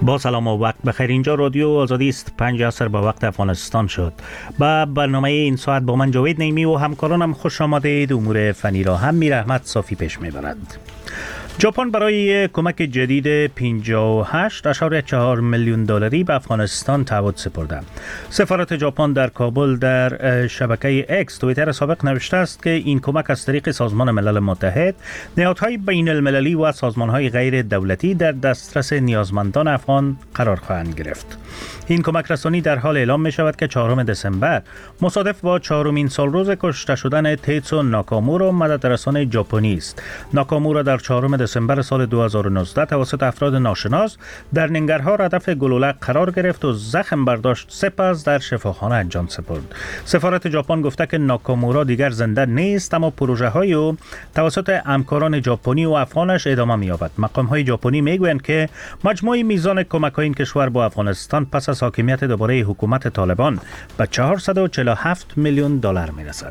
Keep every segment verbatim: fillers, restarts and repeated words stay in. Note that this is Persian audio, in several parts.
با سلام و وقت بخیر. اینجا رادیو آزادی است. پنج عصر به وقت افغانستان شد. با برنامه این ساعت با من جاوید نیمی و همکارانم خوش آمدید. امور فنی را هم میر احمد صافی پیش میبرند. ژاپن برای کمک جدید پنجاه و هشت ممیز چهار میلیون دلاری به افغانستان تعهد سپرده. سفارت ژاپن در کابل در شبکه اکس توییتر سابق نوشته است که این کمک از طریق سازمان ملل متحد، نهادهای بین المللی و سازمانهای غیر دولتی در دسترس نیازمندان افغان قرار خواهند گرفت. این کمک رسانی در حال اعلام می شود که چهارم دسامبر مصادف با چهارمین سالروز کشته شدن تیتسو ناکامورا مددرسان ژاپنی است. ناکامورا در چهارم دسامبر سال دو هزار و نوزده توسط افراد ناشناس در ننگرهار هدف گلوله قرار گرفت و زخم برداشت، سپس در شفاخانه جان سپرد. سفارت ژاپن گفته که ناکامورا دیگر زنده نیست، اما پروژه های او توسط همکاران ژاپنی و افغانش ادامه می‌یابد. مقام های ژاپنی میگویند که مجموع میزان کمک های این کشور با افغانستان پس از حاکمیت دوباره حکومت طالبان به چهارصد و چهل و هفت میلیون دلار میرسد.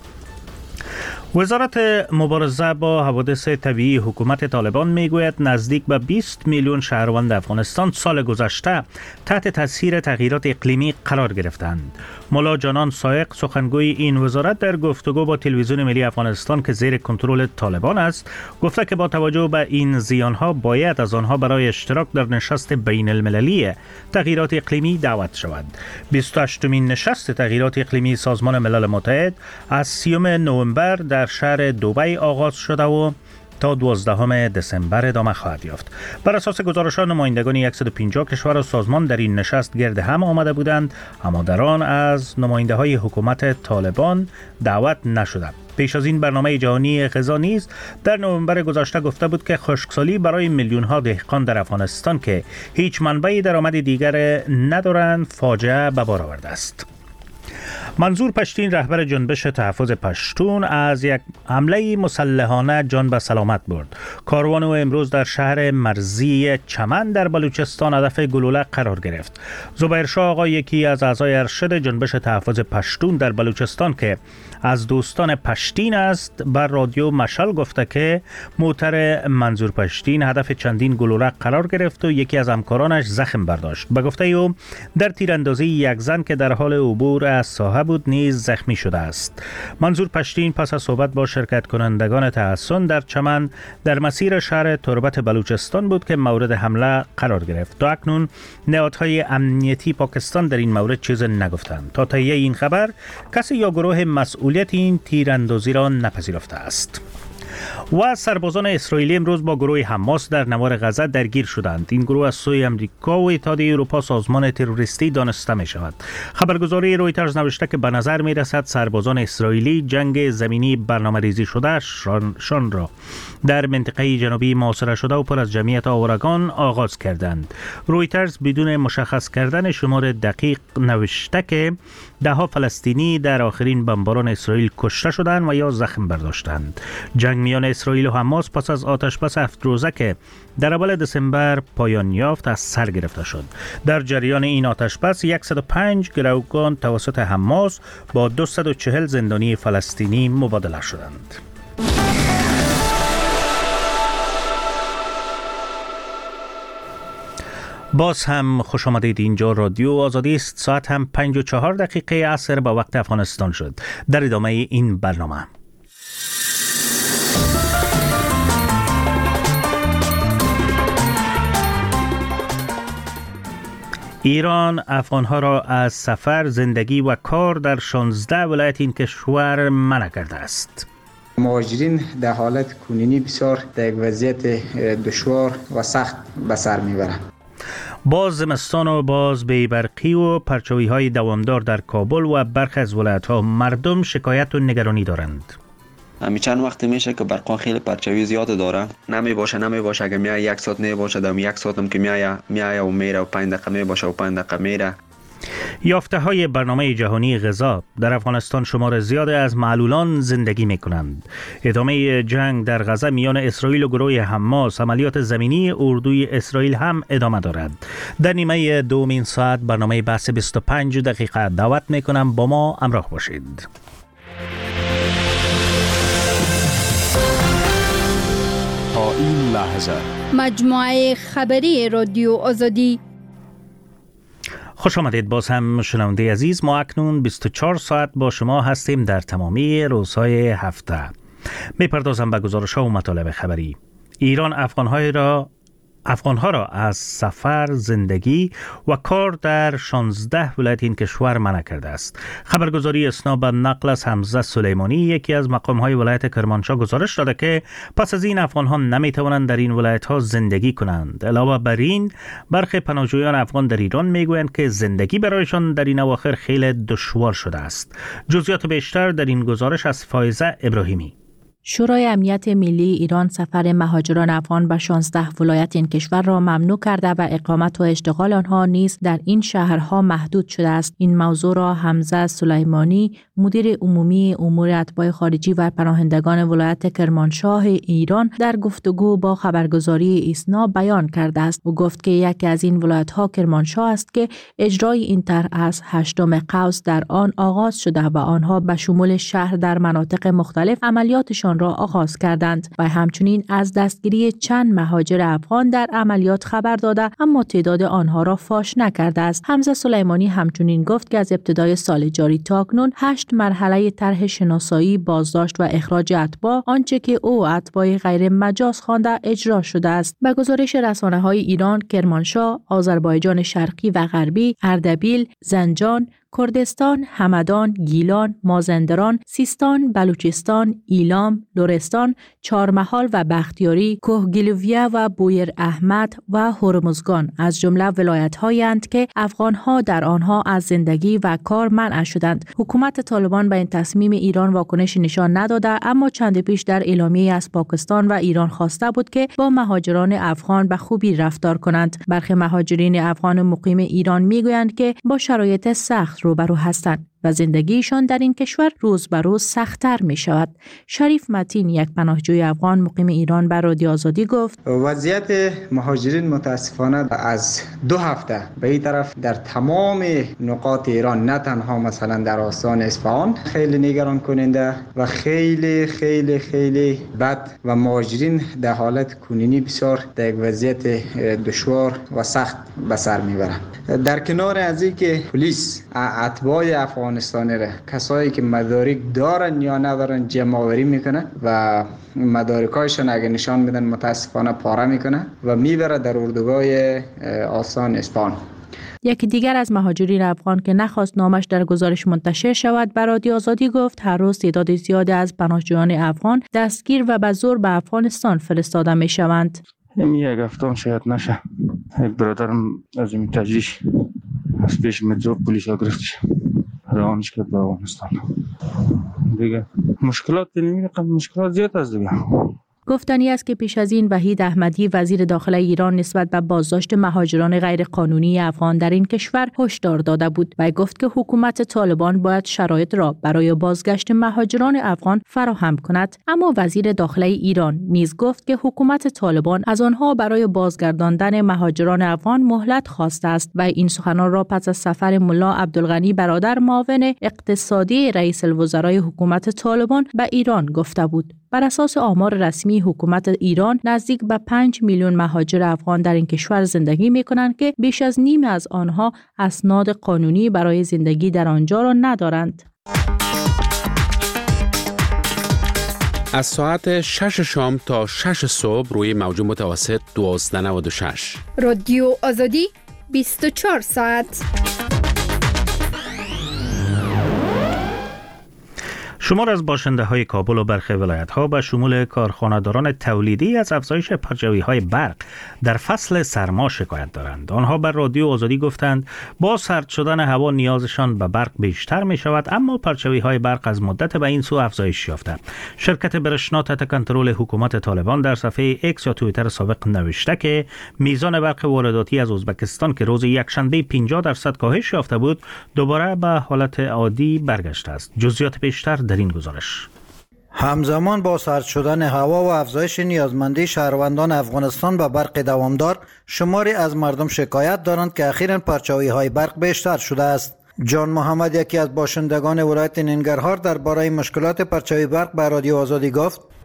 وزارت مبارزه با حوادث طبیعی حکومت طالبان میگوید نزدیک به بیست میلیون شهروند افغانستان سال گذشته تحت تاثیر تغییرات اقلیمی قرار گرفتند. مولا جانان سایق سخنگوی این وزارت در گفتگو با تلویزیون ملی افغانستان که زیر کنترل طالبان است گفته که با توجه به این زیانها باید از آنها برای اشتراک در نشست بین المللی تغییرات اقلیمی دعوت شود. بیست و هشتمین نشست تغییرات اقلیمی سازمان ملل متحد از سیوم نوامبر در شهر دبی آغاز شده و تا دوازدهم دسامبر ادامه خواهد یافت. بر اساس گزارش‌ها نمایندگان صد و پنجاه کشور و سازمان در این نشست گرد هم آمده بودند، اما در آن از نماینده‌های حکومت طالبان دعوت نشده. پیش از این برنامه جهانی غذا نیز در نوامبر گذشته گفته بود که خشکسالی برای میلیون‌ها دهقان در افغانستان که هیچ منبع درآمد دیگر ندارند فاجعه به بار آورده است. منظور پشتین رهبر جنبش تحفظ پشتون از یک حمله مسلحانه جان به سلامت برد. کاروان او امروز در شهر مرزی چمن در بلوچستان هدف گلوله قرار گرفت. زبیر شاه آقا، یکی از اعضای ارشد جنبش تحفظ پشتون در بلوچستان که از دوستان پشتین است، بر رادیو مشال گفته که موتر منظور پشتین هدف چندین گلوله قرار گرفت و یکی از همکارانش زخم برداشت. به گفته او در تیراندازی یک زن که در حال عبور از ساحه بود نیز زخمی شده است. منظور پشتین پس از صحبت با شرکت کنندگان تحصن در چمن در مسیر شهر تربت بلوچستان بود که مورد حمله قرار گرفت. تا اکنون نهادهای امنیتی پاکستان در این مورد چیز نگفتند. تا تهیه این خبر کسی یا گروه مسئولیت این تیراندازی را نپذیرفته است. و سربازان اسرائیلی امروز با گروه حماس در نوار غزه درگیر شدند. این گروه از سوی امریکا و اتحادیه اروپا سازمان تروریستی دانسته می شود. خبرگزاری رویترز نوشته که به نظر می رسد سربازان اسرائیلی جنگ زمینی برنامه ریزی شده شان, شان را در منطقه جنوبی محاصره شده و پر از جمعیت آوارگان آغاز کردند. رویترز بدون مشخص کردن شمار دقیق نوشته که ده ها فلسطینی در آخرین بمباران اسرائیل کشته شدند و یا زخم برداشتند. جنگ میان اسرائیل و حماس پس از آتشبس هفت روزه که در اول دسامبر پایان یافت از سر گرفته شد. در جریان این آتشبس صد و پنج گروگان توسط حماس با دویست و چهل زندانی فلسطینی مبادله شدند. باز هم خوش آمدید. اینجا رادیو آزادی است. ساعت هم پنج و چهار دقیقه عصر با وقت افغانستان شد. در ادامه این برنامه ایران افغانها را از سفر، زندگی و کار در شانزده ولایت این کشور منع کرده است. مهاجرین در حالت کنونی بسیار در یک وضعیت دشوار و سخت به سر میبرند. باز زمستان و باز بی‌برقی و پرچاوی های دوامدار در کابل و برخی از ولایت ها، مردم شکایت و نگرانی دارند. همی چند وقت میشه که برقا خیلی پرچاوی زیاد داره، نمی باشه نمی باشه اگه میای یک ساعت نمی باشه دم یک ساعت هم که میای میای و میره و پنج دقیقه می باشه و پنج دقیقه میره. یافته های برنامه جهانی غذا در افغانستان شمار زیاد از معلولان زندگی می کنند. ادامه جنگ در غزه میان اسرائیل و گروه حماس، عملیات زمینی اردوی اسرائیل هم ادامه دارد. در نیمه دومین ساعت برنامه بحث بیست و پنج دقیقه دعوت می کنم با ما همراه باشید. تا این لحظه مجموعه خبری رادیو آزادی. خوش آمدید باز هم شنونده عزیز. ما اکنون بیست و چهار ساعت با شما هستیم در تمامی روزهای هفته. میپردازم به گزارش ها و مطالب خبری. ایران افغانهای را افغانها را از سفر، زندگی و کار در شانزده ولایت این کشور منع کرده است. خبرگزاری اسنا به نقل از حمزه سلیمانی، یکی از مقامهای ولایت کرمانشاه، گزارش داده که پس از این افغانها نمیتوانند در این ولایت‌ها زندگی کنند. علاوه بر این، برخی پناهجویان افغان در ایران میگویند که زندگی برایشان در این اواخر خیلی دشوار شده است. جزئیات بیشتر در این گزارش از فایزه ابراهیمی. شورای امنیت ملی ایران سفر مهاجران افغان به شانزده ولایت این کشور را ممنوع کرده و اقامت و اشتغال آنها نیز در این شهرها محدود شده است. این موضوع را حمزه سلیمانی، مدیر عمومی امور اتباع خارجی و پناهندگان ولایت کرمانشاه ایران، در گفتگو با خبرگزاری ایسنا بیان کرده است. او گفت که یکی از این ولایت‌ها کرمانشاه است که اجرای این طرح از هشتم قوس در آن آغاز شده و آنها به شمول شهر در مناطق مختلف عملیاتشان را آغاز کردند و همچنین از دستگیری چند مهاجر افغان در عملیات خبر داده، اما تعداد آنها را فاش نکرده است. حمزه سلیمانی همچنین گفت که از ابتدای سال جاری تا اکنون هشت مرحله طرح شناسایی، بازداشت و اخراج اتباع، آنچه که او اتباع غیر مجاز خوانده، اجرا شده است. به گزارش رسانه‌های ایران، کرمانشاه، آذربایجان شرقی و غربی، اردبیل، زنجان، کردستان، همدان، گیلان، مازندران، سیستان، بلوچستان، ایلام، لرستان، چهارمحال و بختیاری، کوهگیلویه و بویر احمد و هرمزگان از جمله ولایت‌هایی اند که افغان‌ها در آنها از زندگی و کار منع شدند. حکومت طالبان به این تصمیم ایران واکنش نشان نداده، اما چند پیش در اعلامیه از پاکستان و ایران خواسته بود که با مهاجران افغان به خوبی رفتار کنند. برخی مهاجرین افغان مقیم ایران میگویند که با شرایط سخت روبرو هستند و زندگیشان در این کشور روز به روز سخت‌تر می شود. شریف متین، یک پناهجوی افغان مقیم ایران، بر رادیو آزادی گفت وضعیت مهاجرین متاسفانه از دو هفته به این طرف در تمام نقاط ایران، نه تنها مثلا در آستان اصفهان، خیلی نگران کننده و خیلی خیلی خیلی بد و مهاجرین در حالت کنونی بسیار در یک وضعیت دشوار و سخت به سر میبرند. در کنار از این که پلیس اتباع افغانستانی را، کسایی که مدارک دارن یا ندارن، جمع آوری میکنه و مدارکایشان اگه نشان میدن متاسفانه پاره میکنه و میبره در اردوگاه آستان اصفهان. یکی دیگر از مهاجرین افغان که نخواست نامش در گزارش منتشر شود، بر رادیو آزادی گفت هر روز تعداد زیادی از پناهجویان افغان دستگیر و به زور به افغانستان فرستاده می شوند. این یک هفتم شاید نشه. یک برادرم از این تجریش از پیش مترو پلیس ها گرفتش، روانش کرد به افغانستان. دیگه مشکلات نمی‌رقم، مشکلات زیاد است دیگه. گفتنی است که پیش از این وحید احمدی، وزیر داخله ایران، نسبت به بازداشت مهاجران غیرقانونی افغان در این کشور هشدار داده بود و گفت که حکومت طالبان باید شرایط را برای بازگشت مهاجران افغان فراهم کند. اما وزیر داخله ایران نیز گفت که حکومت طالبان از آنها برای بازگرداندن مهاجران افغان مهلت خواسته است و این سخنان را پس از سفر ملا عبدالغنی برادر، معاون اقتصادی رئیس الوزرای حکومت طالبان، به ایران گفته بود. بر اساس آمار رسمی حکومت ایران، نزدیک به پنج میلیون مهاجر افغان در این کشور زندگی می‌کنند که بیش از نیم از آنها اسناد قانونی برای زندگی در آنجا را ندارند. از ساعت شش شام تا شش صبح روی موج متوسط دوازده نود و شش. رادیو آزادی بیست و چهار ساعت. شمار از باشنده های کابل و برخی ولایت ها به شمول کارخانه‌داران تولیدی از افزایش پرچاوی های برق در فصل سرما شکایت دارند. آنها بر رادیو آزادی گفتند با سرد شدن هوا نیازشان به برق بیشتر می شود، اما پرچاوی های برق از مدت به این سو افزایش یافته. شرکت برشنا تحت کنترل حکومت طالبان در صفحه ایکس یا توییتر سابق نوشته که میزان برق وارداتی از ازبکستان که روز یکشنبه پنجاه درصد کاهش یافته بود، دوباره به حالت عادی برگشته است. جزئیات بیشتر در این گزارش. همزمان با سرد شدن هوا و افزایش نیازمندی شهروندان افغانستان به برق دوامدار، شماری از مردم شکایت دارند که اخیراً پرچاوی های برق بیشتر شده است. جان محمد، یکی از باشندگان ولایت ننگرهار، درباره مشکلات پرچاوی برق به رادیو آزادی گفت: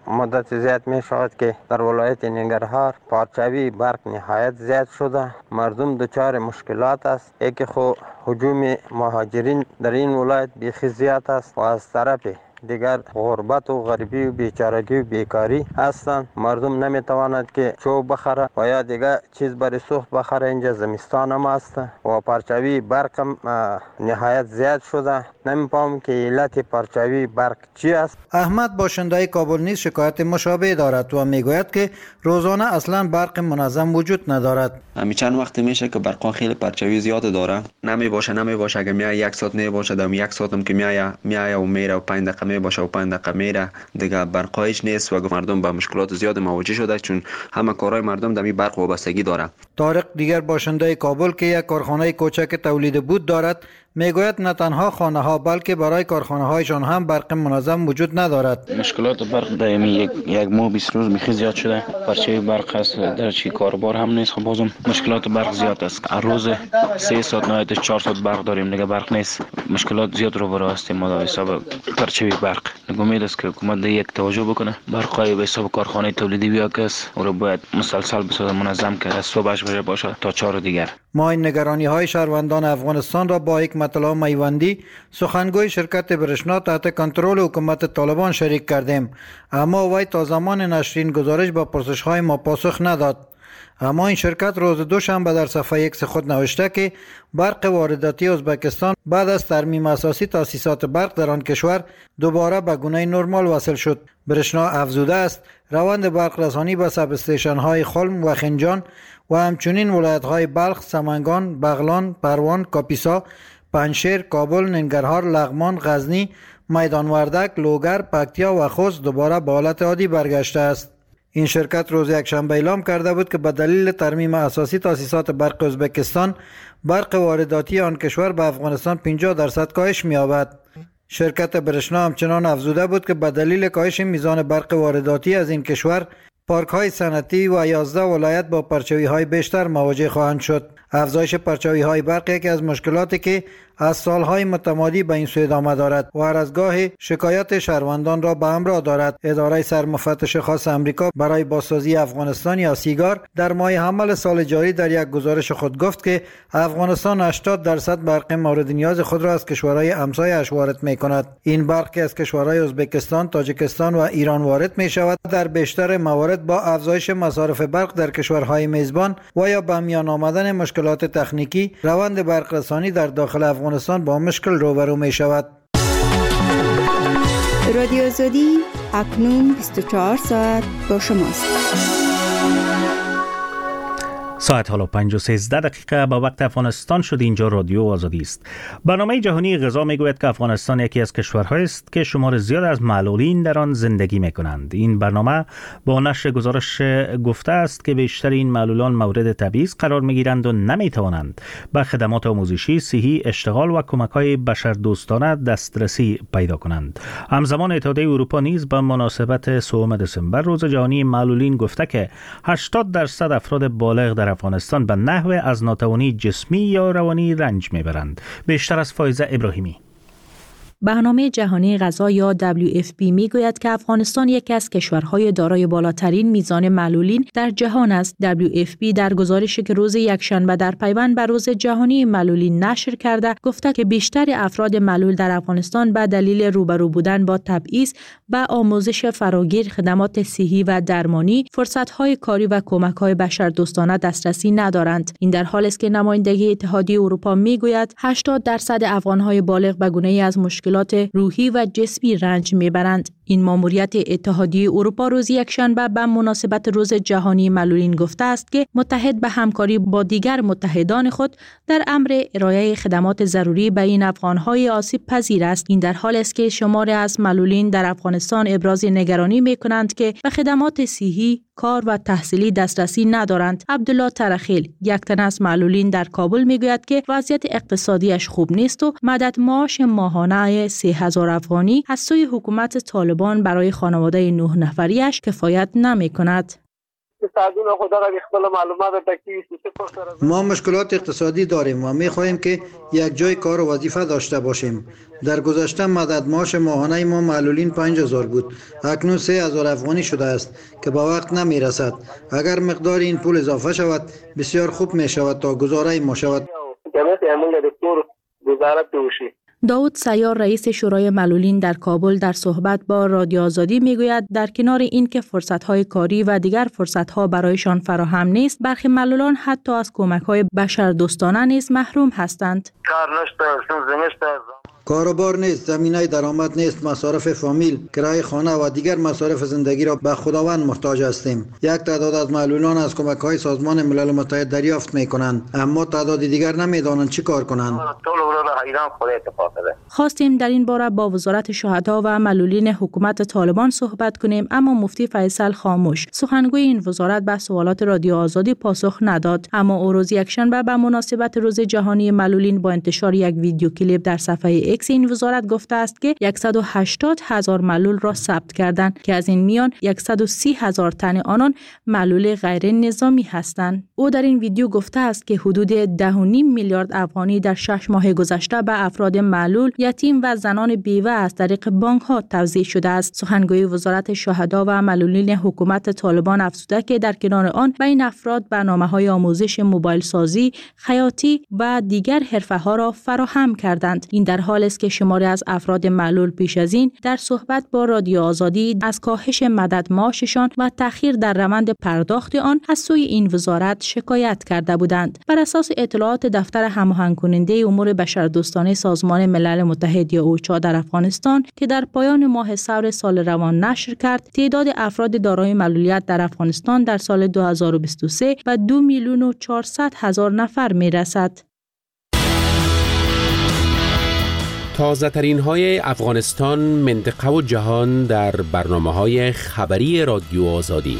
مدت زیاد می شود که در ولایت ننگرهار پارچوی برق نهایت زیاد شده. مردم دچار مشکلات است. یکی خو هجوم مهاجرین در این ولایت بیخی زیاد است و از طرف دیگر غربت و غریبی و بیچارگی و بیکاری هستند. مردم نمیتواند که چوب بخره و یا دیگر چیز برای سوخت بخره. اینجا زمستان هم است و پرچوی برق هم نهایت زیاد شده. نمیفهم که علت پرچوی برق چی است. احمد باشنده کابل نیز شکایت مشابه دارد و میگوید که روزانه اصلا برق منظم وجود ندارد. همین چند وقت میشه که برق خیلی پرچوی زیاد داره. نمی باشه نمی باشه اگه میای یک ساعت نه باشه دم یک ساعت هم که میای میای و میره و پنج دقیقه می باشه و پنج دقیقه میره دیگه برقایش نیست و مردم با مشکلات زیاد مواجه شده چون همه کارهای مردم دمی برق وابستگی داره. طارق دیگر باشنده کابل که یک کارخانه کوچک تولید بود دارد میگوید نه تنها خانه ها بلکه برای کارخانه هایشان هم برق منظم وجود ندارد. مشکلات برق دائمی یک یک ماه بیست روز میخی زیاد شده. پرچه برق است در چی کاربار هم نیست. خب بازم مشکلات برق زیاد است. هر روز سه ساعت نهایت چهار ساعت برق داریم دیگه برق نیست. مشکلات زیاد رو برای هستیم ما در حساب پرچه برق. امید است که حکومت یک توجه بکنه. برقای به حساب کارخانه تولیدی بیا کس او رو باید مسلسل بسازه منظم که از صبح بشه باشه تا چهار دیگر. ما این نگرانی های شهروندان افغانستان را با یک مطلب میوندی سخنگوی شرکت برشنا تحت کنترل حکومت طالبان شریک کردیم، اما وی تا زمان نشرین گزارش با پرسش های ما پاسخ نداد. اما این شرکت روز دوشنبه در صفحه ایکس خود نوشته که برق وارداتی ازبکستان بعد از ترمیم اساسی تاسیسات برق در آن کشور دوباره به گونه نرمال وصل شد. برشنا افزوده است روند برق رسانی به سب استیشن های خلم و خنجان و همچنین ولایت های بلخ، سمنگان، بغلان، پروان، کاپیسا، پنشیر، کابل، ننگرهار، لغمان، غزنی، میدان وردک، لوگر، پکتیا و خوست دوباره به حالت عادی برگشته است. این شرکت روز یکشنبه اعلام کرده بود که به دلیل ترمیم اساسی تاسیسات برق ازبکستان برق وارداتی آن کشور به افغانستان پنجاه درصد کاهش می‌یابد. شرکت برشنا همچنان افزوده بود که به دلیل کاهش میزان برق وارداتی از این کشور پارک های صنعتی و یازده ولایت با پرچوی های بیشتر مواجه خواهند شد. افزایش پرچوی های برق یکی از مشکلاتی که از سالهای متمادی به این سو ادامه دارد و هر از گاه شکایت شهروندان را به همراه دارد. اداره سرمفتش خاص امریکا برای بازسازی افغانستان یا سیگار در ماه حمل سال جاری در یک گزارش خود گفت که افغانستان هشتاد درصد برق مورد نیاز خود را از کشورهای همسایه‌اش وارد می‌کند. این برق که از کشورهای ازبکستان، تاجیکستان و ایران وارد می‌شود در بیشتر موارد با افزایش مصارف برق در کشورهای میزبان و یا به میان آمدن مشکلات تکنیکی روند برق رسانی در داخل افغانستان با مشکل روبرو می شود. رادیو آزادی اکنون بیست و چهار ساعت با شماست. ساعت حالا پنج و سیزده دقیقه با وقت افغانستان شد. اینجا رادیو آزادی است. برنامه جهانی غذا میگوید که افغانستان یکی از کشورهایی است که شمار زیاد از معلولین در آن زندگی میکنند. این برنامه با نشر گزارش گفته است که بیشتر این معلولان مورد تبعیض قرار میگیرند و نمیتوانند به خدمات آموزشی، صحی، اشتغال و کمک‌های بشردوستانه دسترسی پیدا کنند. همزمان اتحادیه اروپا نیز به مناسبت سوم دسامبر روز جهانی معلولین گفته که هشتاد درصد افراد بالغ در افغانستان به نحو از ناتوانی جسمی یا روانی رنج میبرند. بیشتر از فایزه ابراهیمی. برنامه جهانی غذا یا دبلیو اف پی میگوید که افغانستان یکی از کشورهای دارای بالاترین میزان معلولین در جهان است. دبلیو اف پی در گزارشی که روز یکشنبه در پیوند به روز جهانی معلولین نشر کرده گفته که بیشتر افراد معلول در افغانستان به دلیل روبرو بودن با تبعیض به آموزش فراگیر، خدمات صحی و درمانی، فرصت‌های کاری و کمک‌های بشردوستانه دسترسی ندارند. این در حالی است که نمایندگی اتحادیه اروپا میگوید هشتاد درصد افغان‌های بالغ به گونه‌ای از مشکلات روحی و جسمی رنج میبرند. این ماموریت اتحادیه اروپا روز یکشنبه به مناسبت روز جهانی معلولین گفته است که متحد به همکاری با دیگر متحدان خود در امر ارائه خدمات ضروری به این افغان‌های آسیب پذیر است. این در حالی است که شماری از معلولین در افغانستان ابراز نگرانی می‌کنند که به خدمات صحی، کار و تحصیلی دسترسی ندارند. عبدالله ترخیل، یک تن از معلولین در کابل میگوید که وضعیت اقتصادیش خوب نیست و مدد معاش ماهانه سه هزار افغانی از سوی حکومت طالبان برای خانواده نه نفریش کفایت نمی کند. اقتصادونه خدا را خپل معلومات تکلیف ما مشکلات اقتصادی داریم و می خواهیم که یک جای کار و وظیفه داشته باشیم. در گذشته مدد معاش ماهانه ما معلولین پنج هزار بود، اکنون سه هزار افغانی شده است که به وقت نمی رسد. اگر مقدار این پول اضافه شود بسیار خوب می شود تا گزاره ما شود. داود سیار رئیس شورای معلولین در کابل در صحبت با رادیو آزادی میگوید در کنار این که فرصت‌های کاری و دیگر فرصت‌ها برایشان فراهم نیست، برخی معلولان حتی از کمک‌های بشردوستانه نیز محروم هستند. کاروبار نیست، زمینه درآمد نیست، مصارف فامیل، کرایه خانه و دیگر مصارف زندگی را به خداوند محتاج هستیم. یک تعداد از معلولان از کمک‌های سازمان ملل متحد دریافت می‌کنند، اما تعداد دیگر نمی‌دانند چی کار کنند. خواستیم در این باره با وزارت شهدا و معلولین حکومت طالبان صحبت کنیم، اما مفتی فیصل خاموش، سخنگوی این وزارت، به سوالات رادیو آزادی پاسخ نداد. اما او روز یکشنبه به مناسبت روز جهانی معلولین با انتشار یک ویدیو کلیپ در صفحه ایکس این وزارت گفته است که صد و هشتاد هزار معلول را ثبت کردند که از این میان صد و سی هزار تن آنان معلول غیر نظامی هستند. او در این ویدیو گفته است که حدود ده و نیم میلیارد افغانی در شش ماه گذشته به افراد معلول، یتیم و زنان بیوه از طریق بانک ها توزیع شده است. سخنگوی وزارت شهدا و معلولین حکومت طالبان افزوده که در کنار آن به این افراد برنامه‌های آموزش موبایل سازی، خیاطی و دیگر حرفه‌ها را فراهم کردند. این در حالی است که شماری از افراد معلول پیش از این در صحبت با رادیو آزادی از کاهش مدد معاششان و تأخیر در روند پرداخت آن از سوی این وزارت شکایت کرده بودند. بر اساس اطلاعات دفتر هماهنگ کننده امور بشردوستانه سازمان ملل متحد یا اوچا در افغانستان که در پایان ماه ثور سال روان نشر کرد، تعداد افراد دارای معلولیت در افغانستان در سال دو هزار و بیست و سه به دو میلیون و چهارصد هزار نفر می رسد. تازه ترین های افغانستان، منطقه و جهان در برنامه های خبری رادیو آزادی.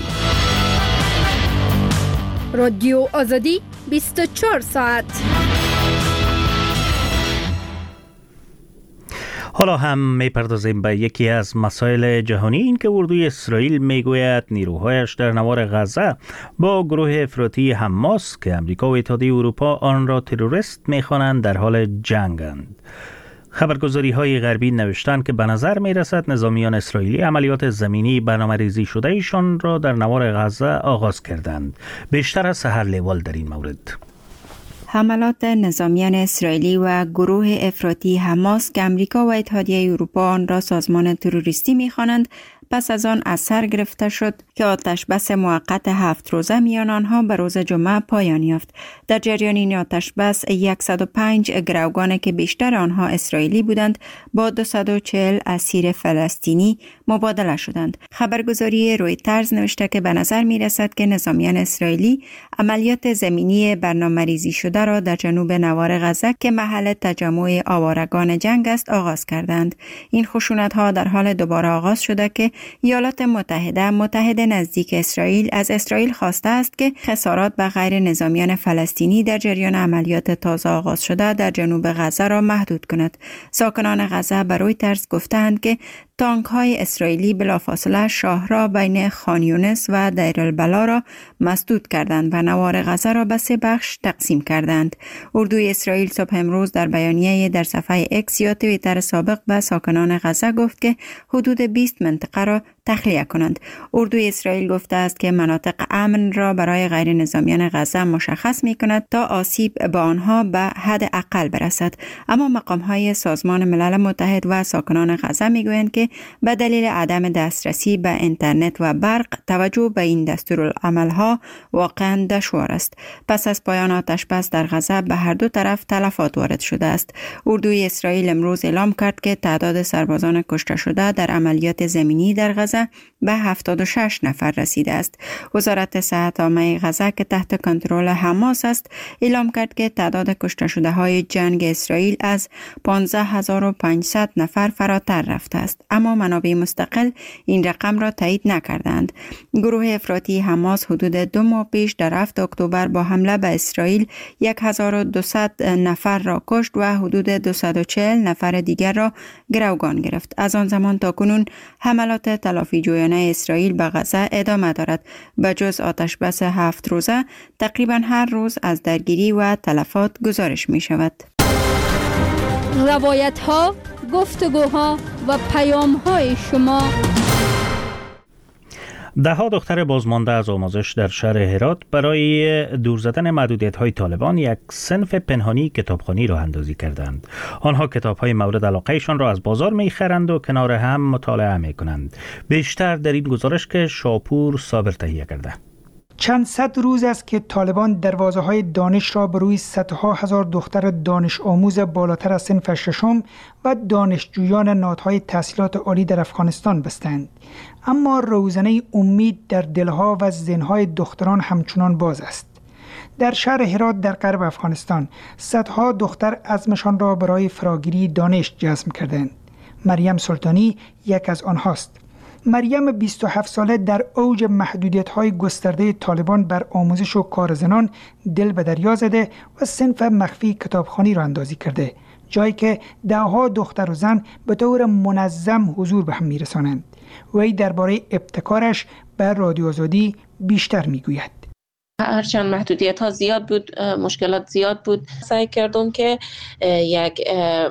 رادیو آزادی بیست و چهار ساعت. حالا هم میپردازیم به یکی از مسائل جهانی، این که اردوی اسرائیل میگوید نیروهایش در نوار غزه با گروه افراطی حماس که امریکا و اتحادیه اروپا آن را تروریست میخوانند در حال جنگند. خبرگزاری های غربی نوشتند که به نظر می رسد نظامیان اسرائیلی عملیات زمینی برنامه‌ریزی شده ایشان را در نوار غزه آغاز کردند. بیشتر از سحر لیوال در این مورد. حملات نظامیان اسرائیلی و گروه افراطی حماس که امریکا و اتحادیه اروپا آن را سازمان تروریستی می‌خوانند، پس از آن از سر گرفته شد که آتش بس موقت هفت روزه میان آنها به روز جمعه پایان یافت. در جریان این آتش بس صد و پنج گروگان که بیشتر آنها اسرائیلی بودند با دویست و چهل اسیر فلسطینی مبادله شدند. خبرگزاری رویترز نوشته که به نظر می رسد که نظامیان اسرائیلی عملیات زمینی برنامه‌ریزی شده را در جنوب نوار غزه که محل تجمع آوارگان جنگ است آغاز کردند. این خشونت‌ها در حال دوباره آغاز شده که ایالات متحده متحد نزدیک اسرائیل از اسرائیل خواسته است که خسارات به غیر نظامیان فلسطینی در جریان عملیات تازه آغاز شده در جنوب غزه را محدود کند. ساکنان غزه به رویترز گفتند که تانک های اسرائیلی بلافاصله شاهراه بین خان یونس و دیر البلا را مسدود کردند و نوار غزه را به سه بخش تقسیم کردند. اردوی اسرائیل صبح امروز در بیانیه در صفحه اکس یا توییتر سابق به ساکنان غزه گفت که حدود بیست منطقه را تخلیه کنند. اردوی اسرائیل گفته است که مناطق امن را برای غیر نظامیان غزه مشخص می کند تا آسیب به آنها به حد اقل برسد. اما مقام های سازمان ملل متحد و ساکنان غزه می گویند که به دلیل عدم دسترسی به اینترنت و برق توجه به این دستورالعمل‌ها واقعا دشوار است. پس از پایان آتش بس در غزه به هر دو طرف تلفات وارد شده است. اردوی اسرائیل امروز اعلام کرد که تعداد سربازان کشته شده در عملیات زمینی در غزه به هفتاد و شش نفر رسیده است. وزارت صحت عامه غزه که تحت کنترل حماس است اعلام کرد که تعداد کشته شده های جنگ اسرائیل از پانزده هزار و پانصد نفر فراتر رفته است، اما منابع مستقل این رقم را تایید نکردند. گروه افراطی حماس حدود دو ماه پیش در هفتم اکتبر با حمله به اسرائیل هزار و دویست نفر را کشت و حدود دویست و چهل نفر دیگر را گروگان گرفت. از آن زمان تا کنون حملات تلافی جویانه اسرائیل به غزه ادامه دارد. به جز آتش بس هفت روزه تقریبا هر روز از درگیری و تلفات گزارش می شود. روایت ها، گفتگوها و پیام های شما. ده ها دختر بازمانده از آموزش در شهر هرات برای دور زدن محدودیت‌های طالبان یک صنف پنهانی کتابخوانی راه اندازی کردند. آنها کتاب‌های مورد علاقه‌شان را از بازار می‌خرند و کنار هم مطالعه می‌کنند. بیشتر در این گزارش که شاپور صابر تهیه کرده. چند صد روز است که طالبان دروازه‌های دانش را بر روی صدها هزار دختر دانش آموز بالاتر از صنف ششم و دانشجویان نهادهای تحصیلات عالی در افغانستان بستند. اما روزنه امید در دلها و ذهن‌های دختران همچنان باز است. در شهر هرات در غرب افغانستان صدها دختر عزمشان را برای فراگیری دانش جزم کردند. مریم سلطانی یک از آنهاست. مریم بیست و هفت ساله در اوج محدودیت‌های گسترده طالبان بر آموزش و کار زنان دل به دریا زده و صنف مخفی کتابخوانی را اندازی کرده، جایی که ده‌ها دختر و زن به طور منظم حضور به هم می‌رسانند. وی درباره ابتکارش به رادیو آزادی بیشتر می‌گوید. هرچند محدودیت ها زیاد بود، مشکلات زیاد بود، سعی کردم که یک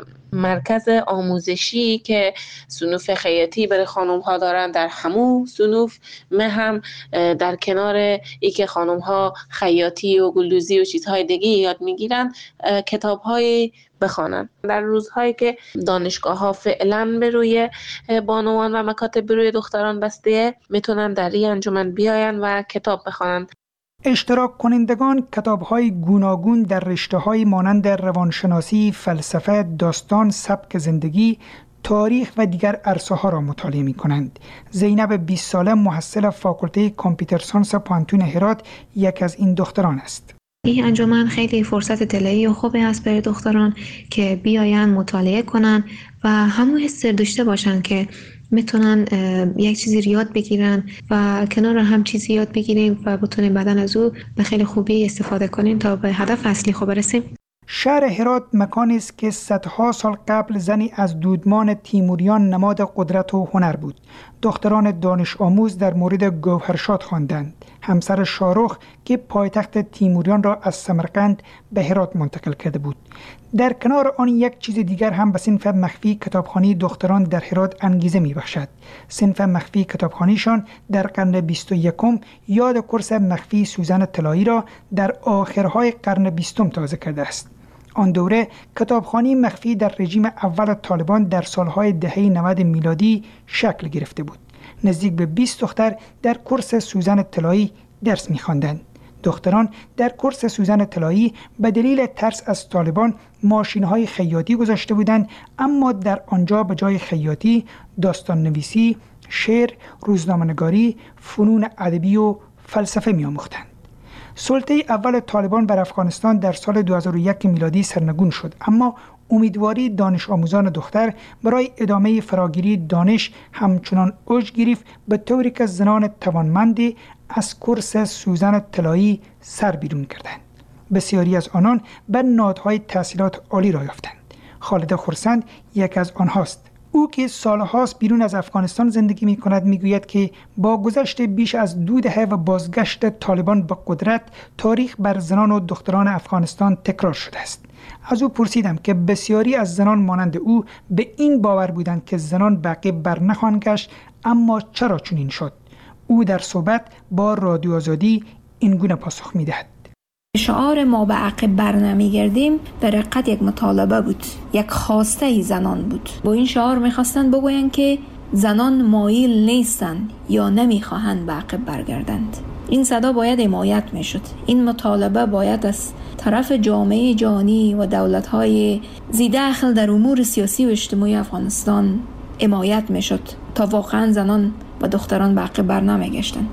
مرکز آموزشی که صنوف خیاطی برای خانم ها دارن در همون صنوف من هم در کنار ای که خانم ها خیاطی و گلدوزی و چیزهای دیگه یاد میگیرن کتاب های بخوانن. در روزهایی که دانشگاه ها فعلا به روی بانوان و مکاتب به روی دختران بسته میتونن در این انجمن بیاین و کتاب بخوانن. اشتراک کنندگان کتاب‌های گوناگون در رشته‌های مانند روانشناسی، فلسفه، داستان، سبک زندگی، تاریخ و دیگر عرصه‌ها را مطالعه می‌کنند. زینب بیست ساله محصل فاکولته کامپیوتر ساینس پانتون هرات یک از این دختران است. این انجمن خیلی فرصت طلایی و خوبی است برای دختران که بیاین مطالعه کنن و همون حس داشته باشن که میتونن یک چیزی یاد بگیرن و کنار هم چیزی یاد بگیریم و بتونیم بعداً از او به خیلی خوبی استفاده کنیم تا به هدف اصلی خود برسیم. شهر هرات مکانی است که صدها سال قبل زنی از دودمان تیموریان نماد قدرت و هنر بود. دختران دانش آموز در مورد گوهرشاد خواندند، همسر شاهرخ که پایتخت تیموریان را از سمرقند به هرات منتقل کرده بود. در کنار آن یک چیز دیگر هم به صنف مخفی کتابخوانی دختران در هرات انگیزه می‌بخشد. صنف مخفی کتابخوانیشان در قرن بیست و یکم یاد کورس مخفی سوزن طلایی را در آخرهای قرن بیستم تازه کرده است. آن دوره کتابخوانی مخفی در رژیم اول طالبان در سالهای دهه نود میلادی شکل گرفته بود. نزدیک به بیست دختر در کورس سوزن طلایی درس می‌خواندند. دختران در کورس سوزن طلایی به دلیل ترس از طالبان ماشین‌های خیاطی گذاشته بودند، اما در آنجا به جای خیاطی داستان نویسی، شعر، روزنامه‌نگاری، فنون ادبی و فلسفه می‌آموختند. سلطه اول طالبان بر افغانستان در سال دو هزار و یک میلادی سرنگون شد، اما امیدواری دانش آموزان دختر برای ادامه فراگیری دانش همچنان اوج گرفت، به طوری که زنان توانمندی از کورس سوزن طلایی سر بیرون کردند. بسیاری از آنان به نهادهای تحصیلات عالی را یافتند. خالد خرسند یک از آنهاست. او که سالهاست بیرون از افغانستان زندگی می کند می گوید که با گذشت بیش از دو دهه و بازگشت طالبان به قدرت، تاریخ بر زنان و دختران افغانستان تکرار شده است. از او پرسیدم که بسیاری از زنان مانند او به این باور بودند که زنان به عقب بر نخواهند گشت، اما چرا چنین شد؟ او در صحبت با رادیو آزادی این گونه پاسخ می دهد. شعار ما به عقب بر نمیگردیم در حقیقت یک مطالبه بود، یک خواسته زنان بود. با این شعار میخواستند بگویند که زنان مایل نیستند یا نمیخواهند به عقب برگردند. این صدا باید حمایت میشد. این مطالبه باید از طرف جامعه جهانی و دولت‌های ذی دخل در امور سیاسی و اجتماعی افغانستان حمایت میشد تا واقعا زنان و دختران به عقب بر نمیگشتند.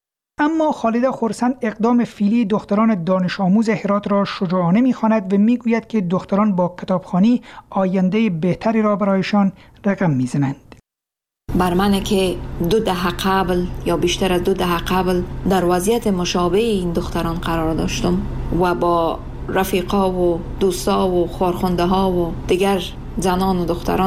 اما خالد خرسند اقدام فعلی دختران دانش آموز هرات را شجاعانه می‌خواند و میگوید که دختران با کتابخوانی آینده بهتری را برایشان رقم میزنند. بر من که دو دهه قبل یا بیشتر از دو دهه قبل در وضعیت مشابه این دختران قرار داشتم و با رفیقا و دوستا و خارخونده ها و دیگر زنان و دختران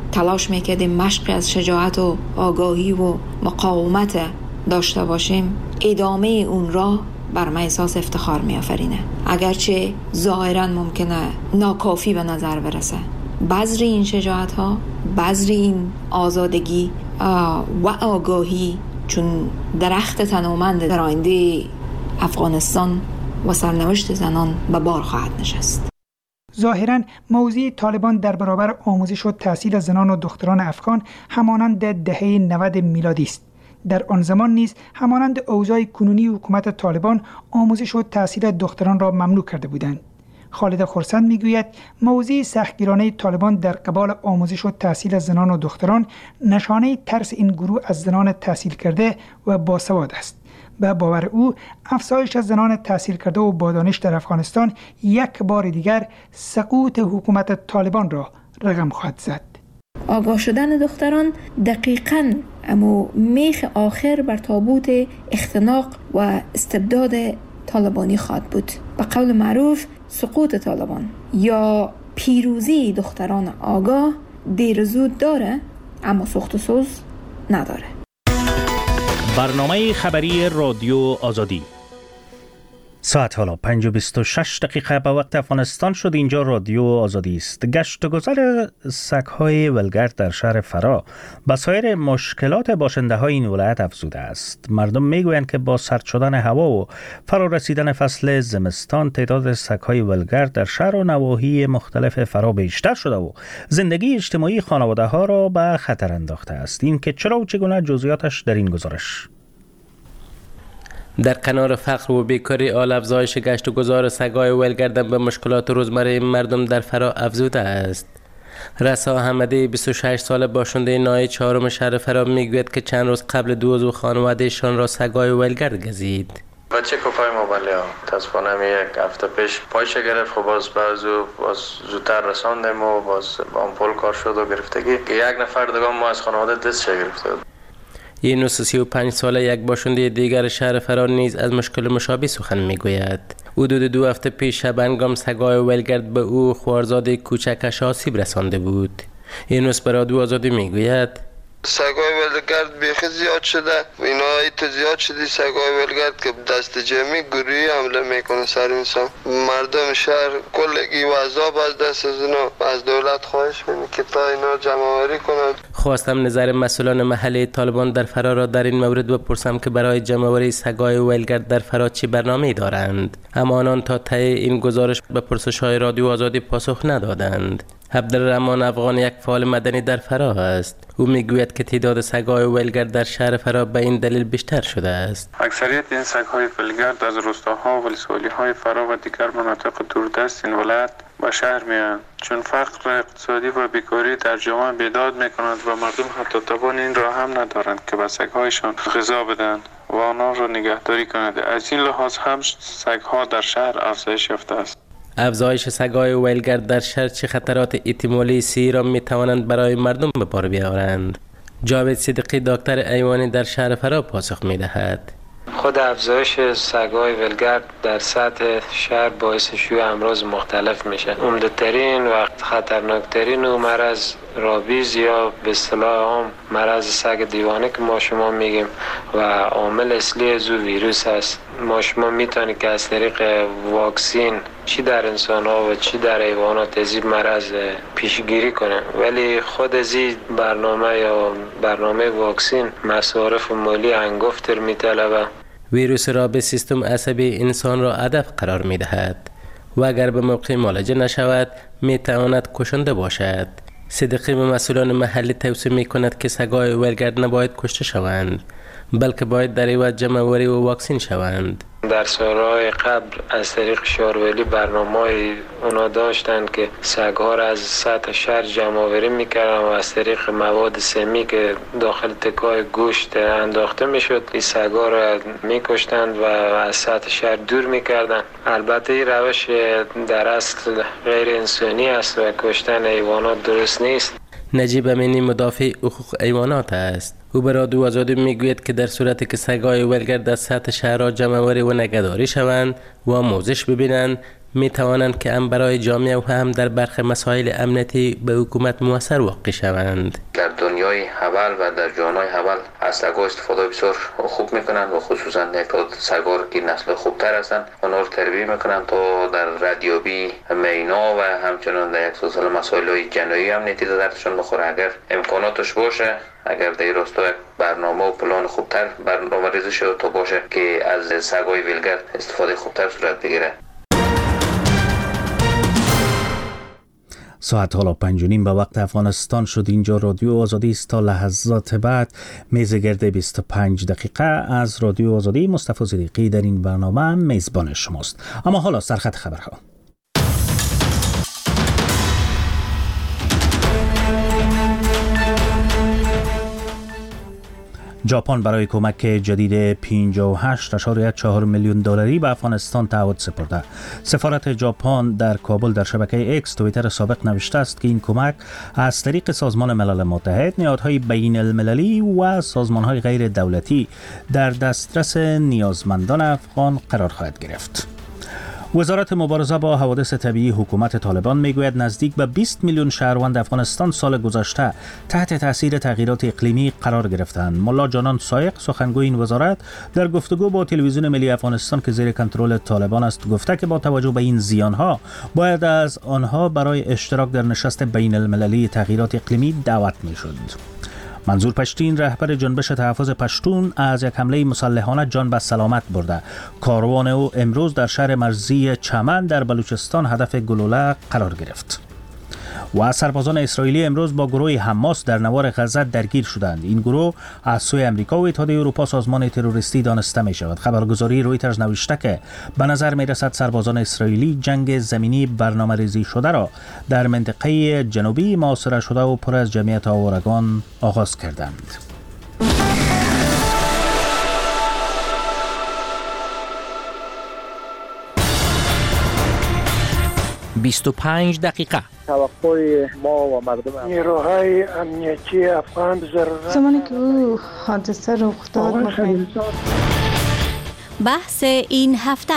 تلاش میکردیم مشق از شجاعت و آگاهی و مقاومت داشته باشیم، ادامه اون راه بر من احساس افتخار میآفرینه. اگرچه ظاهرا ممکنه ناکافی به نظر برسه، بذر این شجاعت ها، بذر این آزادگی و آگاهی چون درخت تنومند در آینده افغانستان و سرنوشت زنان به بار خواهد نشست. ظاهراً موضوع طالبان در برابر آموزش و تحصیل زنان و دختران افغان همانند دهه نود میلادی است. در آن زمان نیز همانند اوضاع کنونی حکومت طالبان آموزش و تحصیل دختران را ممنوع کرده بودند. خالد خرسند میگوید موضوع سختگیرانه طالبان در قبال آموزش و تحصیل زنان و دختران نشانه ترس این گروه از زنان تحصیل کرده و باسواد است. به باور او افزایش زنان تحصیل کرده و با دانش در افغانستان یک بار دیگر سقوط حکومت طالبان را رقم خواهد زد. آگاه شدن دختران دقیقاً اما میخ آخر بر تابوت اختناق و استبداد طالبانی خواهد بود. به قول معروف سقوط طالبان یا پیروزی دختران آگاه دیر زود داره اما سخت و سوز نداره. برنامه خبری رادیو آزادی. ساعت حالا پنج و بیست و شش دقیقه به وقت افغانستان شد. اینجا رادیو آزادی است. گشت و گذر سگ‌های ولگرد در شهر فرا با سایر مشکلات باشنده های این ولایت افزوده است. مردم میگویند که با سرد شدن هوا و فرا رسیدن فصل زمستان تعداد سگ‌های ولگرد در شهر و نواحی مختلف فرا بیشتر شده و زندگی اجتماعی خانواده ها را به خطر انداخته است. این که چرا و چگونه جزئیاتش در این گزارش. در کنار فقر و بیکاری، آل افزایش گشت و گذار سگ‌های ولگرد به مشکلات روزمره مردم در فرا افزوده است. رسا احمدی بیست و شش ساله باشنده ناحیه چهارم شهر فرا میگوید که چند روز قبل دو عضو خانوادهشان را سگ‌های ولگرد گزید. بچه کفای موبایل ها تصفانه یک هفته پیش پایش گرفت، خب باز بعضو باز زودتر رساندیم و باز آمپول کار شد و گرفتگی که یک نفر دیگه ما از خانواده دست گرفته. یونس سی و پنج ساله یک باشنده دیگر شهر فرا نیز از مشکل مشابه سخن میگوید. حدود دو هفته پیش شبنگام سگای ولگرد به او خوارزاد کوچکش آسیب رسانده بود. یونس به رادیو آزادی میگوید سگای ولگرد بیخی زیاد شده، اینا ایت زیاد شدی سگای ولگرد که دست جمعی گروهی حمله میکنه سر انسان. مردم شهر کلگی و عذاب از دست از اینا، از دولت خواهش میکنه که تا اینا جمع آوری کنند. خواستم نظر مسئولان محلی طالبان در فرا را در این مورد بپرسم که برای جمع آوری سگای ولگرد در فرا چه برنامه‌ای دارند، اما آنان تا ته این گزارش به پرسش‌های رادیو آزادی پاسخ ندادند. عبدالرحمن افغان یک فعال مدنی در فرا است. او میگوید که تعداد سگ‌های ولگرد در شهر فرا به این دلیل بیشتر شده است. اکثریت این سگ‌های ولگرد از روستاها و ولسوالی‌های فرا و دیگر مناطق دوردست این ولایت به شهر میآیند، چون فقر اقتصادی و بیکاری در جامعه بیداد میکنند و مردم حتی توان این را هم ندارند که به سگ‌هایشان غذا بدهند و آنها را نگهداری کنند. از این لحاظ هم سگ‌ها در شهر افزایش یافته است. افزایش سگ‌های ولگرد در شهر چه خطرات احتمالی سی را می توانند برای مردم به بار بیاورند؟ جاوید صدیقی دکتر ایوانی در شهر فرا پاسخ می دهد. خود افزایش سگ‌های ولگرد در سطح شهر باعث شیوع امراض مختلف میشه. عمده‌ترین و خطرناکترین او مرض رابیز یا به اصطلاح عام مرض سگ دیوانه که ما شما میگیم و عامل اصلی از او ویروس است. ما شما میتونید که از طریق واکسین چی در انسان ها و چی در حیوانات از این مرض پیشگیری کنه، ولی خود از این برنامه یا برنامه واکسین مصارف مالی هنگفتر میطلبه. ویروس رابیز سیستم عصبی انسان را هدف قرار میدهد و اگر به موقع معالجه نشود میتواند کشنده باشد. صدیقی به مسئولان محلی توصیه میکند که سگ‌های ولگرد نباید کشته شوند، بلکه باید در عوض جمع آوری و واکسین شوند. در سالهای قبل از طریق شارولی برنامه‌ای اونا داشتند که سگ‌ها را از سطح شهر جمع آوری می‌کردن و از طریق مواد سمی که داخل تکه‌های گوشت انداخته می‌شد این سگ‌ها را می‌کشتند و از سطح شهر دور می‌کردند. البته این روش در اصل غیر انسانی است و کشتن حیوانات درست نیست. نجیب امینی مدافع حقوق حیوانات است. او به رادیو آزادی میگوید که در صورتی که سگ‌های ولگرد از سطح شهرها جمع آوری و نگهداری شوند و آموزش ببینند می توانند که هم برای جامعه و هم در برخی مسائل امنیتی به حکومت موثر واقع شوند. در دنیای حول و در جانهای حول از سگ‌ها استفاده بسیار خوب میکنند و خصوصا یک سگ‌ها که نسل خوبتر هستند اونا رو تربیت میکنند تا در ردیابی مینا و همچنان در یک سلسله مسائل جنایی امنیتی دردشون بخوره. اگر امکاناتش باشه، اگر در راستا برنامه و پلان خوبتر برنامه ریزی شده تا باشه که از سگ‌های ولگرد استفاده خوبتر صورت بگیره. ساعت حالا پنج و نیم به وقت افغانستان شد. اینجا رادیو آزادی است. تا لحظات بعد میز گرد بیست و پنج دقیقه از رادیو آزادی. مصطفی صدیقی در این برنامه میزبان شماست. اما حالا سرخط خبرها. ژاپن برای کمک جدید پنجاه و هشت ممیز چهار میلیون دلاری به افغانستان تعهد سپرده. سفارت ژاپن در کابل در شبکه اکس توییتر سابق نوشته است که این کمک از طریق سازمان ملل متحد، نهادهای بین المللی و سازمانهای غیر دولتی در دسترس نیازمندان افغان قرار خواهد گرفت. وزارت مبارزه با حوادث طبیعی حکومت طالبان میگوید نزدیک به بیست میلیون شهروند افغانستان سال گذشته تحت تاثیر تغییرات اقلیمی قرار گرفتند. ملا جانان سایق سخنگوی این وزارت در گفتگو با تلویزیون ملی افغانستان که زیر کنترل طالبان است گفته که با توجه به این زیانها باید از آنها برای اشتراک در نشست بین المللی تغییرات اقلیمی دعوت میشد. منظور پشتین رهبر جنبش تحفظ پشتون از یک حمله مسلحانه جان به سلامت برده. کاروان او امروز در شهر مرزی چمن در بلوچستان هدف گلوله قرار گرفت. و سربازان اسرائیلی امروز با گروه حماس در نوار غزه درگیر شدند. این گروه از سوی امریکا و اتحادیه اروپا سازمان تروریستی دانسته می شود. خبرگزاری رویترز نوشته که به نظر می رسد سربازان اسرائیلی جنگ زمینی برنامه ریزی شده را در منطقه جنوبی محاصره شده و پر از جمعیت آوارگان آغاز کردند. بیست و پنج دقیقه. توقع ما و مردم نیروهای امنیتی افغان ضرورت زمانی که او حادثه رخ داد بحث این هفته.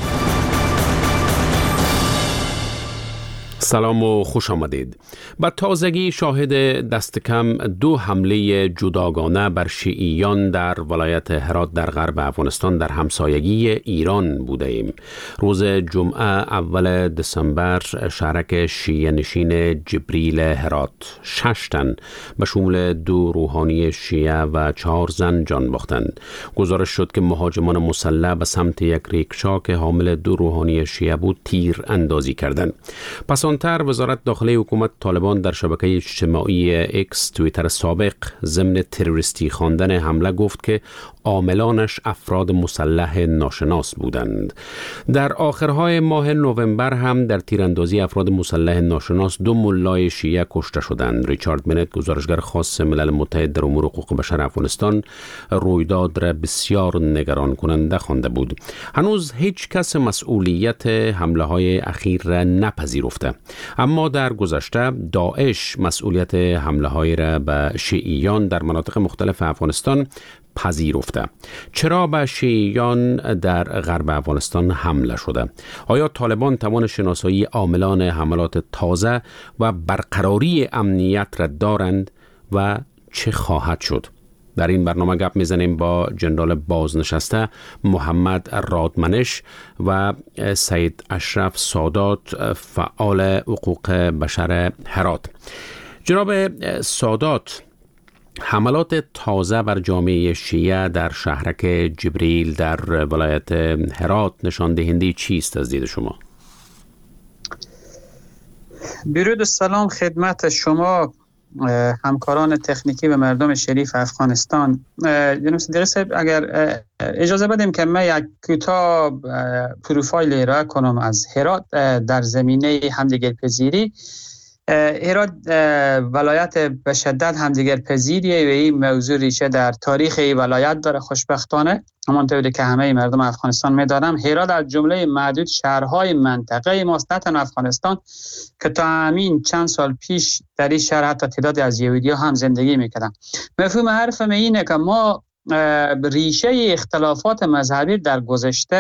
سلام و خوش آمدید. با تازگی شاهد دست کم دو حمله جداگانه بر شیعیان در ولایت هرات در غرب افغانستان در همسایگی ایران بوده ایم. روز جمعه اول دسامبر شهرک شیعه نشین جبریل هرات شش تن به شمول دو روحانی شیعه و چهار زن جان باختند. گزارش شد که مهاجمان مسلح به سمت یک ریکشا که حامل دو روحانی شیعه بود تیر اندازی کردند. پس آنتر وزارت داخلی حکومت طالبان در شبکه اجتماعی اکس توییتر سابق ضمن تروریستی خواندن حمله گفت که عاملانش افراد مسلح ناشناس بودند. در آخرهای ماه نوامبر هم در تیراندازی افراد مسلح ناشناس دو ملای شیعه کشته شدند. ریچارد بنت گزارشگر خاص ملل متحد در امور حقوق بشر افغانستان رویداد را بسیار نگران کننده خوانده بود. هنوز هیچ کس مسئولیت حمله های اخیر را نپذیرفته، اما در گذشته داعش مسئولیت حمله های را به شیعیان در مناطق مختلف افغانستان پذیرفته. چرا به شیعیان در غرب افغانستان حمله شده؟ آیا طالبان توان شناسایی عاملان حملات تازه و برقراری امنیت را دارند و چه خواهد شد؟ در این برنامه گپ میزنیم با جنرال بازنشسته محمد رادمنش و سید اشرف سادات فعال حقوق بشر هرات. جناب سادات، حملات تازه بر جامعه شیعه در شهرک جبریل در ولایت هرات نشان دهنده چیست از دید شما؟ درود و سلام خدمت شما همکاران تکنیکی و مردم شریف افغانستان. جناب صدیقی صاحب، اگر اجازه بدیم که من یک کوتاه پروفایل ارائه کنم از هرات در زمینه همدیگرپذیری. هرات ولایت به شدت همدیگرپذیریه و این موضوع ریشه در تاریخ این ولایت داره. خوشبختانه همانطوری که همه مردم افغانستان می‌دانم، هرات از جمله معدود شهرهای منطقه ماست، نه تنها افغانستان، که تا همین چند سال پیش در این شهر حتی تعدادی از یهودی‌ها هم زندگی می‌کردن. مفهوم حرفم اینه که ما ریشه اختلافات مذهبی در گذشته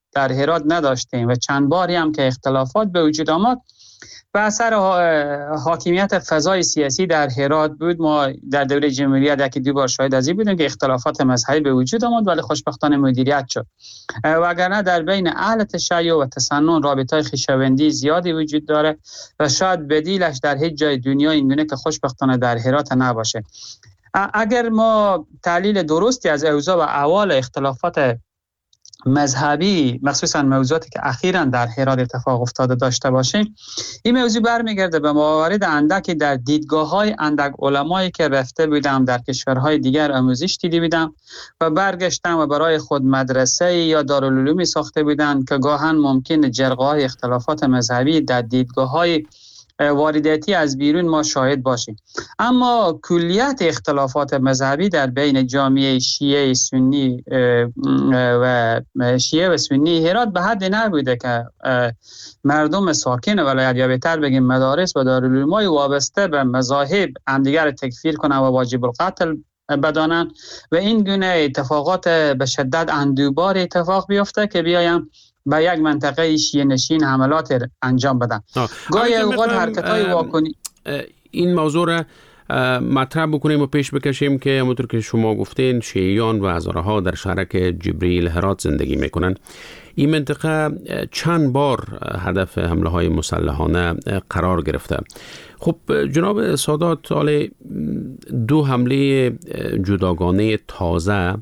در هرات نداشتیم و چند باری هم که اختلافات به وجود آمد و اثر حاکمیت فضای سیاسی در هرات بود. ما در دوره جمهوریت یکی دو بار شاهد از این بودیم که اختلافات مذهبی به وجود آمد ولی خوشبختانه مدیریت شد، وگرنه در بین اهل تشیع و تسنن رابطه‌های خویشاوندی زیادی وجود داره و شاید بدیلش در هیچ جای دنیا اینگونه که خوشبختانه در هرات نباشه. اگر ما تحلیل درستی از اوضاع و احوال اختلافات مذهبی مخصوصا موضوعاتی که اخیراً در هرات اتفاق افتاده داشته باشیم، این موضوع برمیگرده به موارد اندکی در دیدگاه‌های اندک علمایی که رفته بودم در کشورهای دیگر آموزش دیده بودم و برگشتم و برای خود مدرسه یا دارالعلومی ساخته بودن که گاهن ممکن جرقه‌های اختلافات مذهبی در دیدگاه‌های وارداتی از بیرون ما شاهد باشیم. اما کلیت اختلافات مذهبی در بین جامعه شیعه سنی و شیعه و سنی هرات به حد نبوده که مردم ساکن ولایت یا بهتر بگیم مدارس و دارالعلوم‌های وابسته به مذاهب همدیگر تکفیر کنند و واجب القتل بدانند و این گونه اتفاقات به شدت اندوبار اتفاق بیفته که بیایم به یک منطقه شیعه نشین حملات انجام بدن. گاهی اوقات حرکت‌های واکنی این موضوع را مطرح بکنیم و پیش بکشیم که همونطور که شما گفتین شیعیان و هزارها در شهرک جبریل هرات زندگی میکنن. این منطقه چند بار هدف حمله های مسلحانه قرار گرفته. خب جناب سادات، حالا دو حمله جداگانه تازه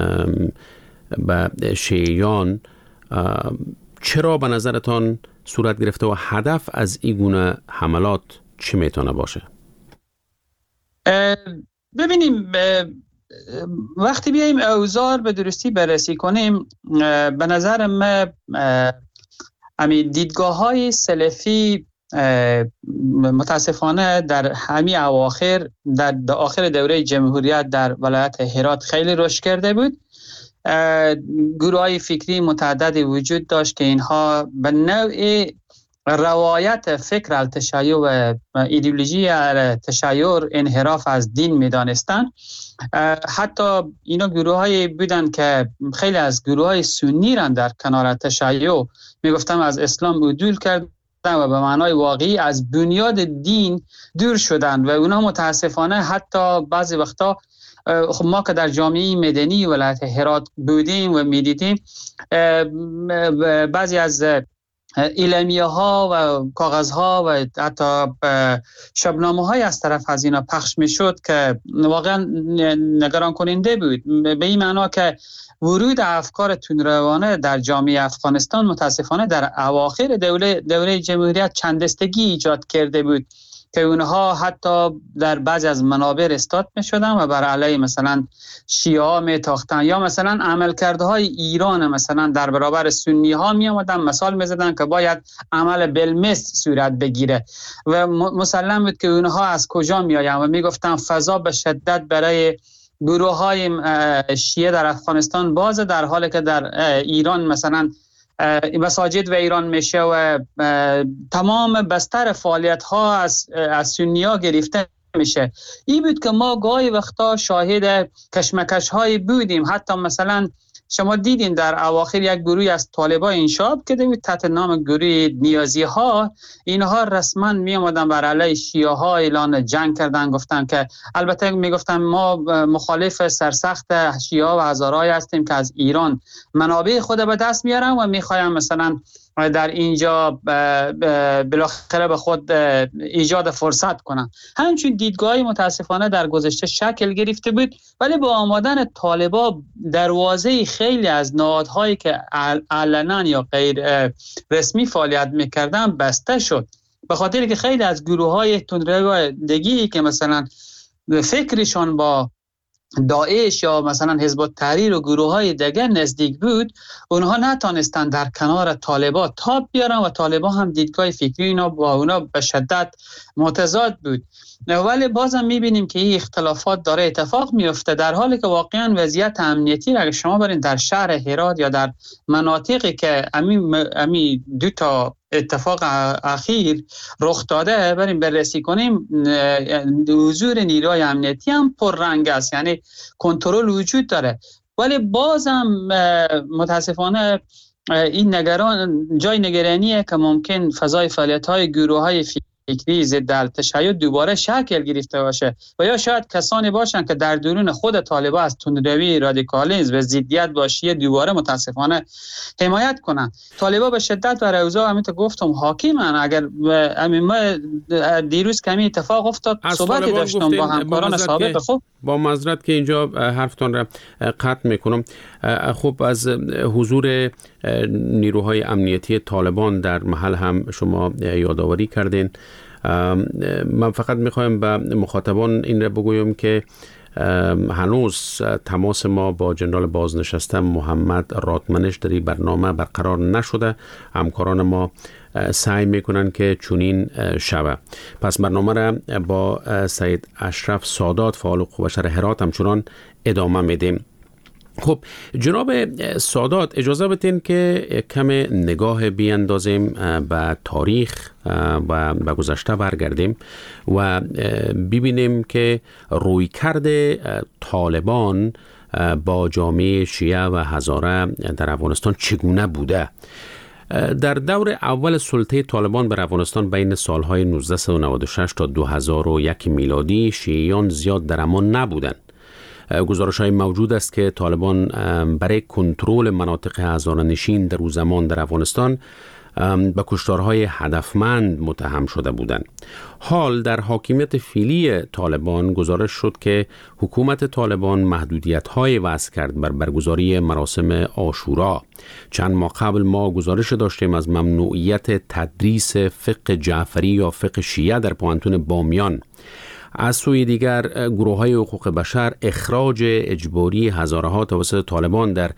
به شیعیان چرا به نظرتان صورت گرفته و هدف از این گونه حملات چی میتونه باشه؟ ببینیم، وقتی بیاییم اوضاع به درستی بررسی کنیم، به نظر من همین دیدگاه های سلفی متاسفانه در همین اواخر در آخر دوره جمهوریت در ولایت هرات خیلی رشد کرده بود. گروه‌های فکری متعددی وجود داشت که اینها به نوع روایت فکر التشیع و ایدئولوژی تشیع انحراف از دین می‌دانستند. حتی اینا گروه‌هایی بودند که خیلی از گروه‌های سنی را در کنار تشیع میگفتم از اسلام عدول کردند و به معنای واقعی از بنیاد دین دور شدند و اونا متاسفانه حتی بعضی وقتا خب ما که در جامعه مدنی ولایت هرات بودیم و میدیدیم بعضی از اعلامیه ها و کاغذ ها و حتی شبنامه های از طرف از اینا پخش می شد که واقعا نگران کننده بود، به این معنا که ورود افکار تندروانه در جامعه افغانستان متاسفانه در اواخر دوره دوره جمهوریت چند دستگی ایجاد کرده بود که اونها حتی در بعضی از منابع استاد می شدن و بر علیه مثلا شیعه ها می تاختن یا مثلا عملکردهای ایران مثلا در برابر سنی ها می آمدن مثال می زدن که باید عمل بالمثل صورت بگیره و مسلم بود که اونها از کجا می آیند و می گفتن فضا به شدت برای گروه های شیعه در افغانستان بازه، در حالی که در ایران مثلا مساجد و ایران میشه و تمام بستر فعالیت ها از از سنی ها گرفته میشه. این بود که ما گاهی وقتا شاهد کشمکش های بودیم. حتی مثلا شما دیدین در اواخر یک گروهی از طالبان انشاب کرده بود تحت نام گروه نیازی ها. اینها رسما می آمدن بر علیه شیعه ها اعلان جنگ کردن، گفتن که البته می گفتن ما مخالف سرسخت شیعه و هزارهایی هستیم که از ایران منابع خود به دست میارن و میخوایم مثلا در اینجا بالاخره به خود ایجاد فرصت کنن. همچنین دیدگاهی متاسفانه در گذشته شکل گرفته بود، ولی با آمدن طالبا دروازه خیلی از نهادهایی که علنا یا غیر رسمی فعالیت میکردن بسته شد، به خاطر که خیلی از گروه‌های تندروادگی که مثلا فکرشان با داعش یا مثلا حزب التحریر و گروه‌های دیگر نزدیک بود، اونها نتانستن در کنار طالبان تاب بیارن و طالبان هم دیدگاه فکری اینا با اونا به شدت متضاد بود. ولی بازم میبینیم که این اختلافات داره اتفاق میفته، در حالی که واقعا وضعیت امنیتی را اگه شما برین در شهر هرات یا در مناطقی که امی, امی دو تا اتفاق اخیر رخ داده بریم بررسی کنیم، حضور نیروهای امنیتی هم پررنگ است، یعنی کنترل وجود داره. ولی بازم متاسفانه این نگران جای نگرانیه که ممکن فضای فعالیت‌های گروه‌های فکری ضد التشیع دوباره شکل گرفته باشه و یا شاید کسانی باشن که در درون خود طالبان از تندروی رادیکالیسم و ضدیت با شیعه دوباره متاسفانه حمایت کنن. طالبان به شدت بر اوضاع همین حاکم حاکمن. اگر همین ما دیروز کمی اتفاق افتاد، صحبتی داشتم با همکاران سابق. خب با معذرت که اینجا حرفتان را قطع میکنم، خب از حضور نیروهای امنیتی طالبان در محل هم شما یادآوری کردین. من فقط میخوایم به مخاطبان این را بگویم که هنوز تماس ما با جنرال بازنشسته محمد راتمنش در این برنامه برقرار نشده. همکاران ما سعی میکنن که چنین شوه. پس برنامه را با سید اشرف سادات فعال قوه بشر هرات همچنان ادامه میدیم. خب جناب سادات، اجازه بدین که کم نگاه بیاندازیم به تاریخ و به گذشته برگردیم و ببینیم که رویکرد طالبان با جامعه شیعه و هزاره در افغانستان چگونه بوده. در دور اول سلطه طالبان بر افغانستان بین سالهای نوزده نود و شش تا دو هزار و یک میلادی شیعیان زیاد در امان نبودند. گزارش های موجود است که طالبان برای کنترل مناطق هزاره‌نشین در او زمان در افغانستان به کشتارهای هدفمند متهم شده بودند. حال در حاکمیت فعلی طالبان گزارش شد که حکومت طالبان محدودیت‌های وضع کرد بر برگزاری مراسم عاشورا. چند ماه قبل ما گزارش داشتیم از ممنوعیت تدریس فقه جعفری یا فقه شیعه در پوهنتون بامیان. از سوی دیگر گروه‌های حقوق بشر اخراج اجباری هزارها توسط طالبان در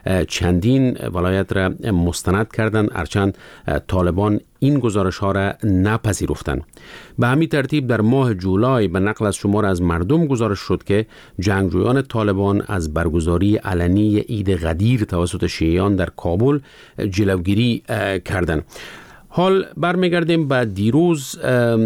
چندین ولایت را مستند کردند، هرچند طالبان این گزارش ها را نپذیرفتند. به همین ترتیب در ماه جولای به نقل از شمار از مردم گزارش شد که جنگجویان طالبان از برگزاری علنی عید غدیر توسط شیعیان در کابل جلوگیری کردند. حال برمیگردیم به دیروز.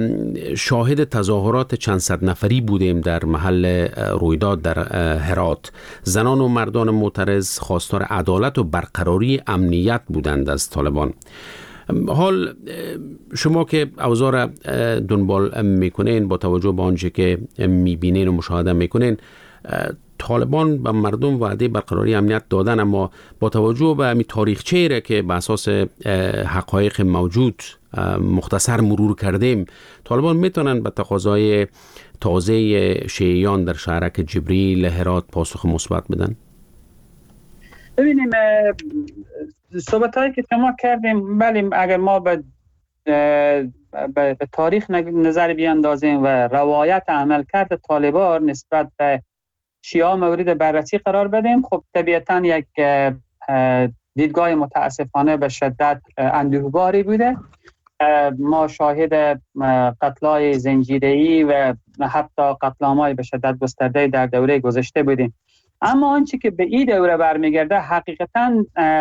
شاهد تظاهرات چند صد نفری بودیم در محل رویداد در هرات. زنان و مردان معترض خواستار عدالت و برقراری امنیت بودند از طالبان. حال شما که اوضاع را دنبال میکنین، با توجه به آنچه که میبینین و مشاهده میکنین، طالبان به مردم وعده برقراری امنیت دادن، اما با توجه به همین تاریخچه‌ای را که به اساس حقایق موجود مختصر مرور کردیم، طالبان میتونن به تقاضای تازه شیعیان در شهرک جبریل هرات پاسخ مثبت بدن؟ ببینیم صحبت‌هایی که شما کردیم، بله اگر ما به به تاریخ نظر بیاندازیم و روایت عملکرد طالبان نسبت به شیعه مورد بررسی قرار بدیم، خب طبیعتاً یک دیدگاه متاسفانه به شدت اندوهباری بوده. ما شاهد قتل‌های زنجیره‌ای و حتی قتل‌عام‌های به شدت گسترده در دوره گذشته بودیم. اما آنچه که به این دوره برمیگرده، حقیقتاً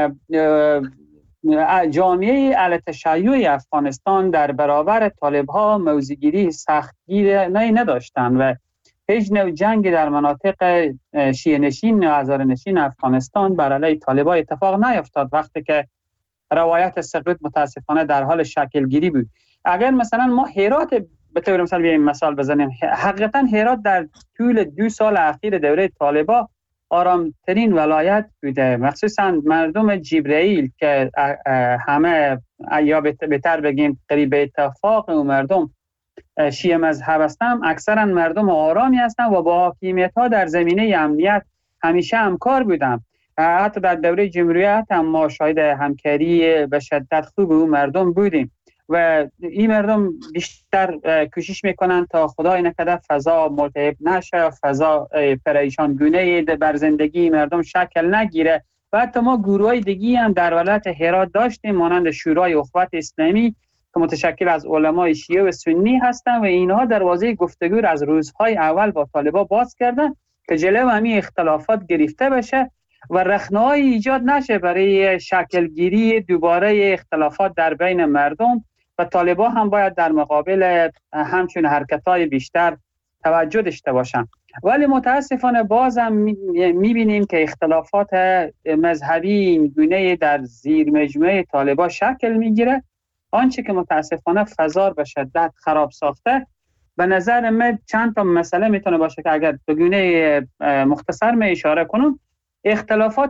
جامعه اهل تشیع افغانستان در برابر طالب‌ها موضع‌گیری سختگیرانه‌ای نداشتند و هیچ نوع جنگی در مناطق شیعه نشین و هزاره نشین افغانستان بر علیه طالبان اتفاق نیفتاد، وقتی که روایت سقوط متاسفانه در حال شکل گیری بود. اگر مثلا ما هرات به طور مثال بیایم مثال بزنیم، حقیقتا هرات در طول دو سال اخیر دوره طالبان آرامترین ولایت بوده، مخصوصا مردم جبرائیل که همه یا بهتر بگیم قریب اتفاق و مردم شیعه مذهب هستند، اکثرا مردم آرامی هستند و با حاکمیت ها در زمینه امنیت همیشه همکار بودند. حتی در دوره جمهوریت هم ما شاهد همکاری به شدت خوب او مردم بودیم و این مردم بیشتر کوشش میکنند تا خدای نکرده فضا ملتهب نشه، فضا پریشان گونه بر زندگی مردم شکل نگیره. و حتی ما گروهای دیگی هم در ولایت هرات داشتیم، مانند شورای اخوت اسلامی که متشکل از علمای شیعه و سنی هستند و اینها دروازه گفتگو از روزهای اول با طالبان باز کردن که جلو همین اختلافات گرفته بشه و رخنه‌های ایجاد نشه برای شکلگیری دوباره اختلافات در بین مردم. و طالبان هم باید در مقابل همچون حرکت‌های بیشتر توجه داشته باشن. ولی متاسفانه بازم میبینیم که اختلافات مذهبی این گونه در زیر مجموعه طالبان شکل میگیره، آنچه که متاسفانه فضا به شدت خراب ساخته. به نظر من چند تا مسئله میتونه باشه که اگر به گونه مختصر می اشاره کنم، اختلافات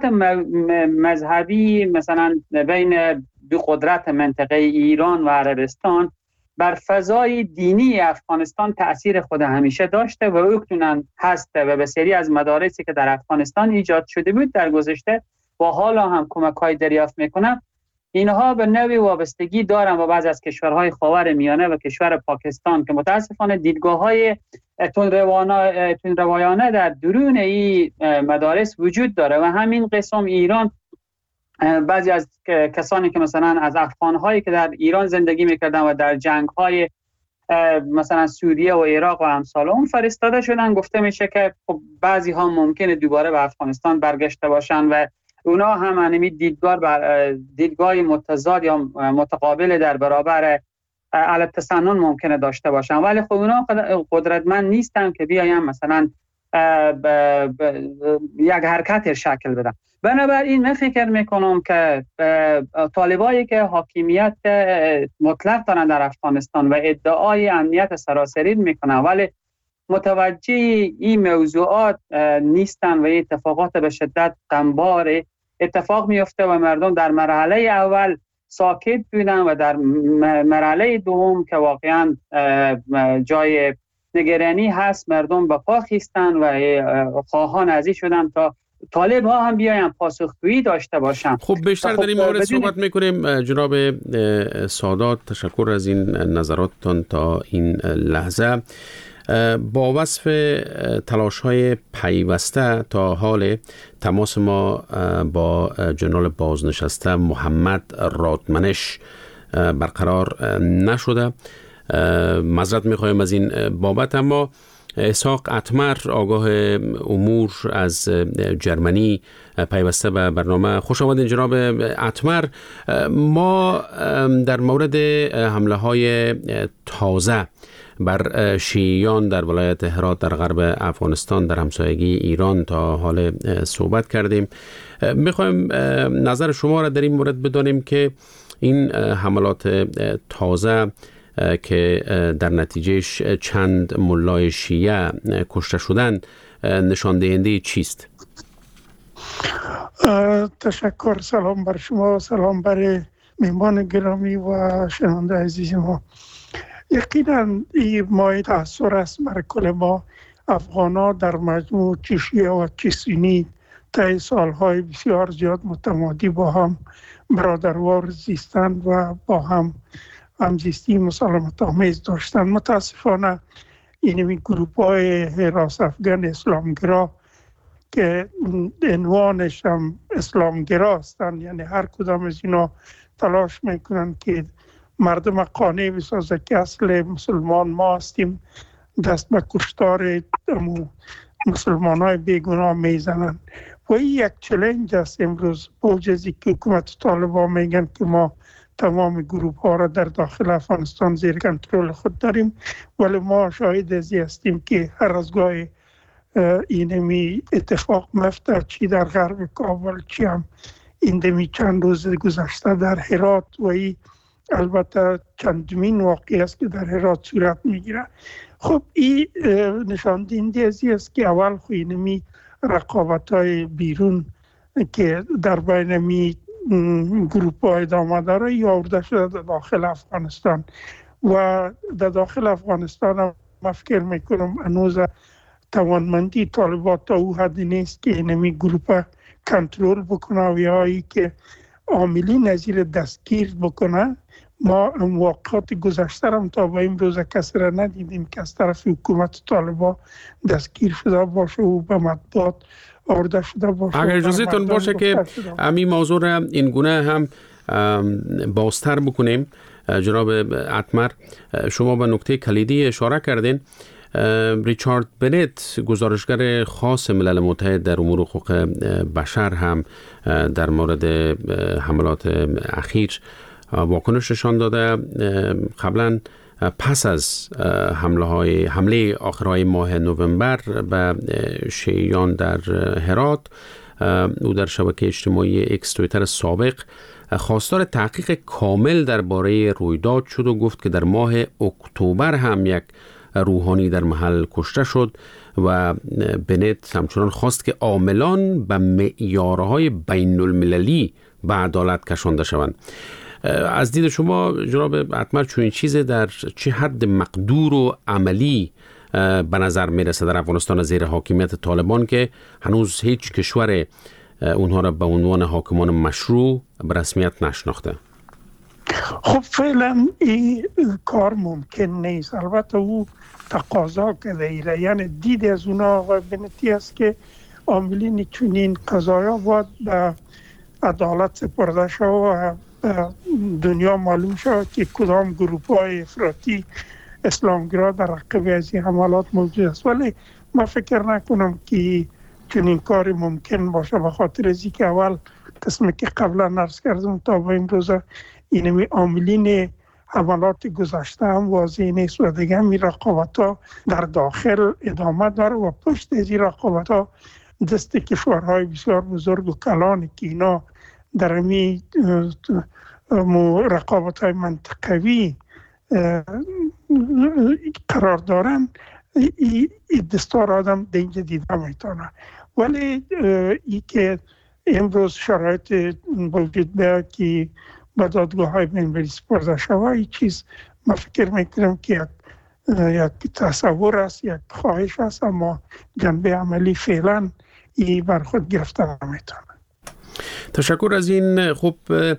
مذهبی مثلا بین دو قدرت منطقه ایران و عربستان بر فضای دینی افغانستان تأثیر خود همیشه داشته و اکنون هسته و بسیاری از مدارسی که در افغانستان ایجاد شده بود در گذشته و حالا هم کمک‌های دریافت میکنن، اینها به نوعی وابستگی دارن با بعضی از کشورهای خاور میانه و کشور پاکستان که متاسفانه دیدگاه‌های تندروایانه در درون این مدارس وجود داره و همین قسم ایران بعضی از کسانی که مثلا از افغان‌هایی که در ایران زندگی میکردن و در جنگ‌های مثلا سوریه و عراق و امثال اون فرستاده شدن، گفته میشه که خب بعضی ها ممکنه دوباره به افغانستان برگشته باشن و اونا هم انمی دیدگاه بر دیدگاه متضاد یا متقابل در برابر علیه تسنن ممکنه داشته باشن، ولی خب اونا قدرتمند نیستن که بیاین مثلا ب ب یک حرکت شکل بدن. بنابراین من فکر میکنم که طالبایی که حاکمیت مطلق دارن در افغانستان و ادعای امنیت سراسری میکنن ولی متوجه این موضوعات نیستن و این اتفاقات به شدت غمبار اتفاق میفته و مردم در مرحله اول ساکت بودن و در مرحله دوم که واقعا جای نگرانی هست مردم به پا خیستن و خواهان ازی شدن تا طالب ها هم بیاین پاسخگویی داشته باشن. خب بیشتر در این مورد صحبت میکنیم. جناب سادات، تشکر از این نظراتتان تا این لحظه. با وصف تلاش های پیوسته تا حال تماس ما با جنرال بازنشسته محمد رادمنش برقرار نشده، معذرت میخوایم از این بابت. اما اسحاق اتمر، آگاه امور از جرمنی، پیوسته به برنامه. خوش آمدین جناب اتمر. ما در مورد حمله های تازه بر شیعیان در ولایت هرات در غرب افغانستان در همسایگی ایران تا حال صحبت کردیم. میخوایم نظر شما را در این مورد بدانیم که این حملات تازه که در نتیجهش چند ملای شیعه کشته شدن نشان دهنده چیست؟ تشکر. سلام بر شما، سلام بر مهمان گرامی و شنونده عزیز ما. یقینا این مایه تأثیر است بر کل ما افغانا در مجموع چه شیعه و چه سنی طی سالهای بسیار زیاد متمادی با هم برادروار زیستند و با هم همزیستی مسالمت آمیز داشتند. متاسفانه این گروپ های حراس افغان اسلامگرا که عنوانش هم اسلامگرا هستند، یعنی هر کدام از اینا تلاش میکنند که مردم قانع بسازه که اصل مسلمان ما هستیم، دست به کشتار مسلمان های بیگناه میزنند و این یک چلنج است امروز. بوجزی که حکومت طالبان میگن که ما تمام گروپ ها را در داخل افغانستان زیر کنترل خود داریم، ولی ما شاهد ازی هستیم که هر از گاهی اینمی اتفاق مفته، چی در غرب کابل چی هم ایندمی چند روز گذشته در هرات و ای البته چندمین واقعی است که در هرات صورت میگیره. خب این نشان دهنده ازی است که اول خو اینمی رقابت های بیرون که در بین می گروپ های ادامه داره یا آورده شده در داخل افغانستان و در داخل افغانستان هم من فکر میکنم هنوز توانمندی طالبات تا او حدی نیست که اینمی گروپ کنترل بکنه و یا ای که عاملی نظیر دستگیر بکنه. ما واقعات گذشته هم تا به امروز کسی را ندیدیم که از طرف حکومت طالبان دستگیر شده باشه و به مطبوعات آورده شده باشه. اگر اجازهتون باشه که همین موضوع را این گونه هم بازتر بکنیم. جناب اتمر، شما به نکته کلیدی اشاره کردین. ریچارد بنت، گزارشگر خاص ملل متحد در امور حقوق بشر، هم در مورد حملات اخیر واکنش نشان داده. قبلا پس از حمله های حمله آخرهای ماه نوامبر به شیعیان در هرات، او در شبکه اجتماعی اکس توییتر سابق خواستار تحقیق کامل درباره رویداد شد و گفت که در ماه اکتبر هم یک روحانی در محل کشته شد و بنت همچنان خواست که عاملان به معیارهای بین المللی به عدالت کشانده شوند. از دید شما جناب اتمر چون این چیز در چه حد مقدور و عملی به نظر میرسه در افغانستان زیر حاکمیت طالبان که هنوز هیچ کشور اونها را به عنوان حاکمان مشروع به رسمیت نشناخته؟ خب فعلا این کار ممکن نیست. البته او تقاضا کرده ایره، یعنی دید از اونا و بنتی است که عاملین چنین قضایا باید به عدالت سپرده شد و دنیا معلوم شد که کدام گروپ های افراطی اسلامگرا در رقبه از این حملات موجود است. ولی ما فکر نکنم که چنین کاری ممکن باشه، به خاطر از که اول قسمی که قبلا عرض کردم تا به امروز اینمی عاملین حملات گذشته هم واضح نیست و دیگه می رقابت ها در داخل ادامه داره و پشت از این رقابت ها دست کشورهای بسیار بزرگ و کلان که اینا در امی رقابت های منطقوی قرار دارن، این دستار آدم دینجا دیده میتونه. ولی ای که امروز شرایط وجود به که به دادگاه های بین‌المللی سپرده شود، این چیز من فکر میکنم که یک یک تصور است، یک خواهش است، اما جنبه عملی فعلا ای بر خود گرفته نمیتونه. تشکر از این. خب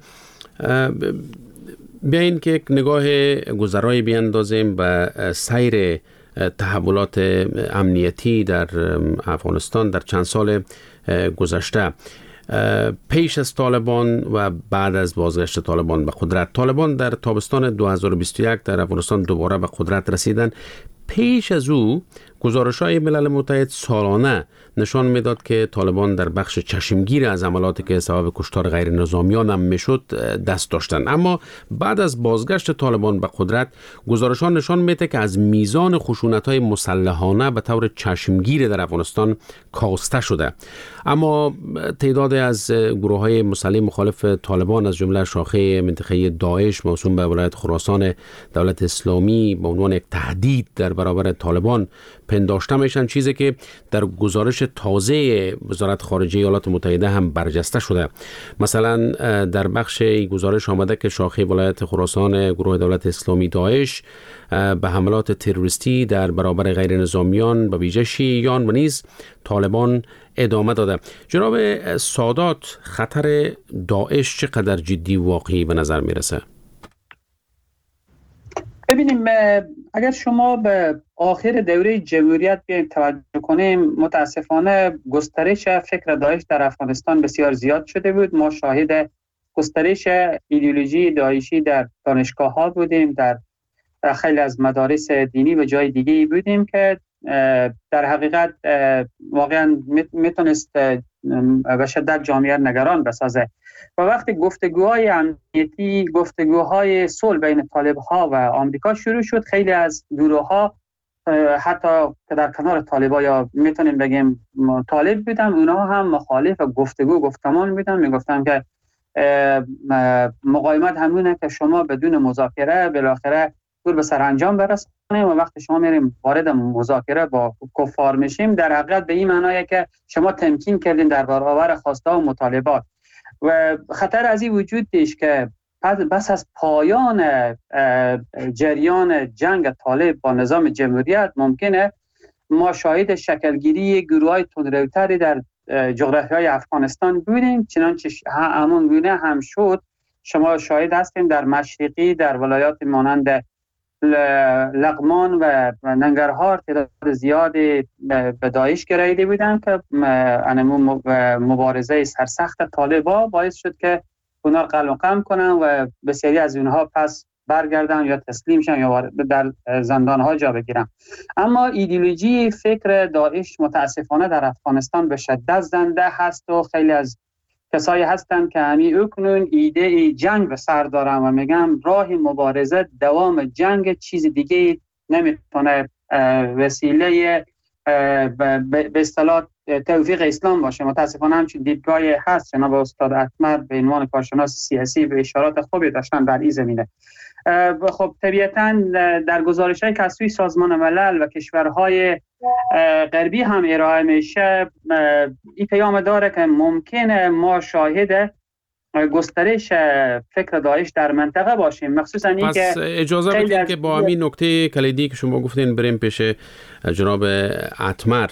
بیاین که نگاه گذرایی بیاندازیم به سیر تحولات امنیتی در افغانستان در چند سال گذشته. پیش از طالبان و بعد از بازگشت طالبان به قدرت، طالبان در تابستان دو هزار و بیست و یک در افغانستان دوباره به قدرت رسیدن. پیش از او گزارش‌های ملل متحد سالانه نشان میداد که طالبان در بخش چشمگیر از عملاتی که سبب کشتار غیر نظامیان هم میشد دست داشتند. اما بعد از بازگشت طالبان به قدرت، گزارش‌ها نشان میده که از میزان خشونت‌های مسلحانه به طور چشمگیر در افغانستان کاسته شده. اما تعداد از گروه‌های مسلح مخالف طالبان از جمله شاخه منطقه داعش موسوم به ولایت خراسان دولت اسلامی به عنوان یک تهدید در برابر طالبان پنداشته میشن، چیزی که در گزارش تازه وزارت خارجه ایالات متحده هم برجسته شده. مثلا در بخش گزارش آمده که شاخه ولایت خراسان گروه دولت اسلامی داعش به حملات تروریستی در برابر غیر نظامیان به ویژه شیعیان و نیز طالبان ادامه داده. جناب سادات، خطر داعش چقدر جدی واقعی به نظر میرسه؟ ببینیم، اگر شما به آخر دوره جمهوریت بیاییم توجه کنیم، متاسفانه گسترش فکر داعش در افغانستان بسیار زیاد شده بود. ما شاهد گسترش ایدئولوژی داعشی در دانشگاه ها بودیم، در خیلی از مدارس دینی و جای دیگه بودیم که در حقیقت واقعا میتونست به شدت جامعه نگران بسازه. و وقتی گفتگوهای امنیتی، گفتگوهای صلح بین طالب‌ها و آمریکا شروع شد، خیلی از گروه‌ها حتی که در کنار طالب‌ها یا میتونیم بگیم طالب بودن، اونها هم مخالف گفتگو گفتمان بودن. میگفتن که مقاومت همونه که شما بدون مذاکره بالاخره دور به سرانجام برسونیم و وقتی شما میریم وارد مذاکره با کفار میشیم، در حقیقت به این معنیه که شما تمکین کردین در برابر خواسته و مطالبات. و خطر از این وجود داشت که بس از پایان جریان جنگ طالب با نظام جمهوریت ممکنه ما شاهد شکلگیری گروه‌های تندروتری در جغرافیای افغانستان بودیم، چنانچه همون گونه هم شد. شما شاهد هستیم در مشرقی، در ولایات مانند لغمان و ننگرهار تعداد زیادی به داعش گراییده بودن که مبارزه سرسخت طالبا باعث شد که اونا قلم قم کنن و بسیاری از اونها پس برگردن یا تسلیم شن یا در زندانها جا بگیرن. اما ایدئولوژی فکر داعش متاسفانه در افغانستان به شدت زنده هست و خیلی از کسایی هستند که همی اکنون ایده جنگ به سر دارن و میگن راه مبارزه دوام جنگ، چیز دیگه نمیتونه وسیله به اصطلاح توفیق اسلام باشه. متاسفانه همچین دیدگاهی هست. جناب استاد اتمر به عنوان کارشناس سیاسی به اشارات خوبی داشتن در این زمینه. خب طبیعتاً در گزارش‌های که از سوی سازمان ملل و کشورهای غربی هم ارائه میشه این پیام داره که ممکنه ما شاهد گسترش فکر داعش در منطقه باشیم، مخصوصا این که اجازه بدید که با همین نکته کلیدی که شما گفتین بریم پیش جناب اتمر.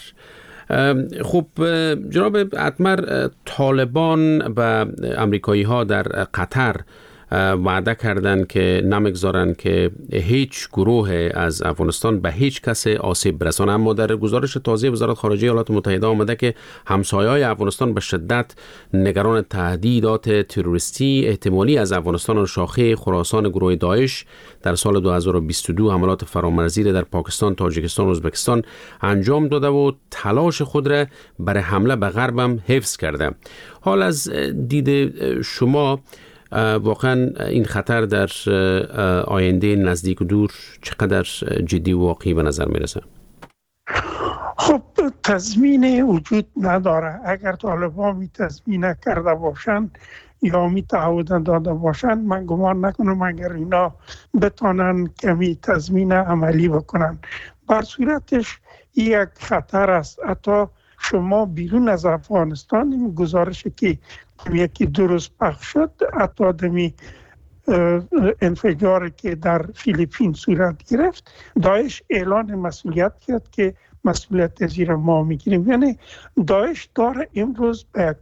خب جناب اتمر، طالبان و امریکایی ها در قطر وعده کردند که نمیگذارن که هیچ گروه از افغانستان به هیچ کس آسیب برسانه، اما در گزارش تازه وزارت خارجه ایالات متحده آمده که همسایه‌های افغانستان به شدت نگران تهدیدات تروریستی احتمالی از افغانستان و شاخه خراسان گروه داعش در سال دو هزار و بیست و دو حملات فرامرزی در پاکستان، تاجیکستان و ازبکستان انجام داده و تلاش خود را برای حمله به غرب هم حفظ کرده. حال از دید شما واقعا این خطر در آینده نزدیک و دور چقدر جدی و واقعی به نظر میرسه؟ خب تضمین وجود نداره. اگر طالبان می تضمین کرده باشند یا می تعهد داده باشند، من گمان نکنم اگر اینا بتانن کمی تضمین عملی بکنن. بر صورتش یک خطر است. حتی شما بیرون از افغانستان این گزارشی که یکی درست پخش شد، حتی دمی انفجاری که در فیلیپین صورت گرفت، داعش اعلان مسئولیت کرد که مسئولیت زیر ما میگیریم. یعنی داعش داره امروز به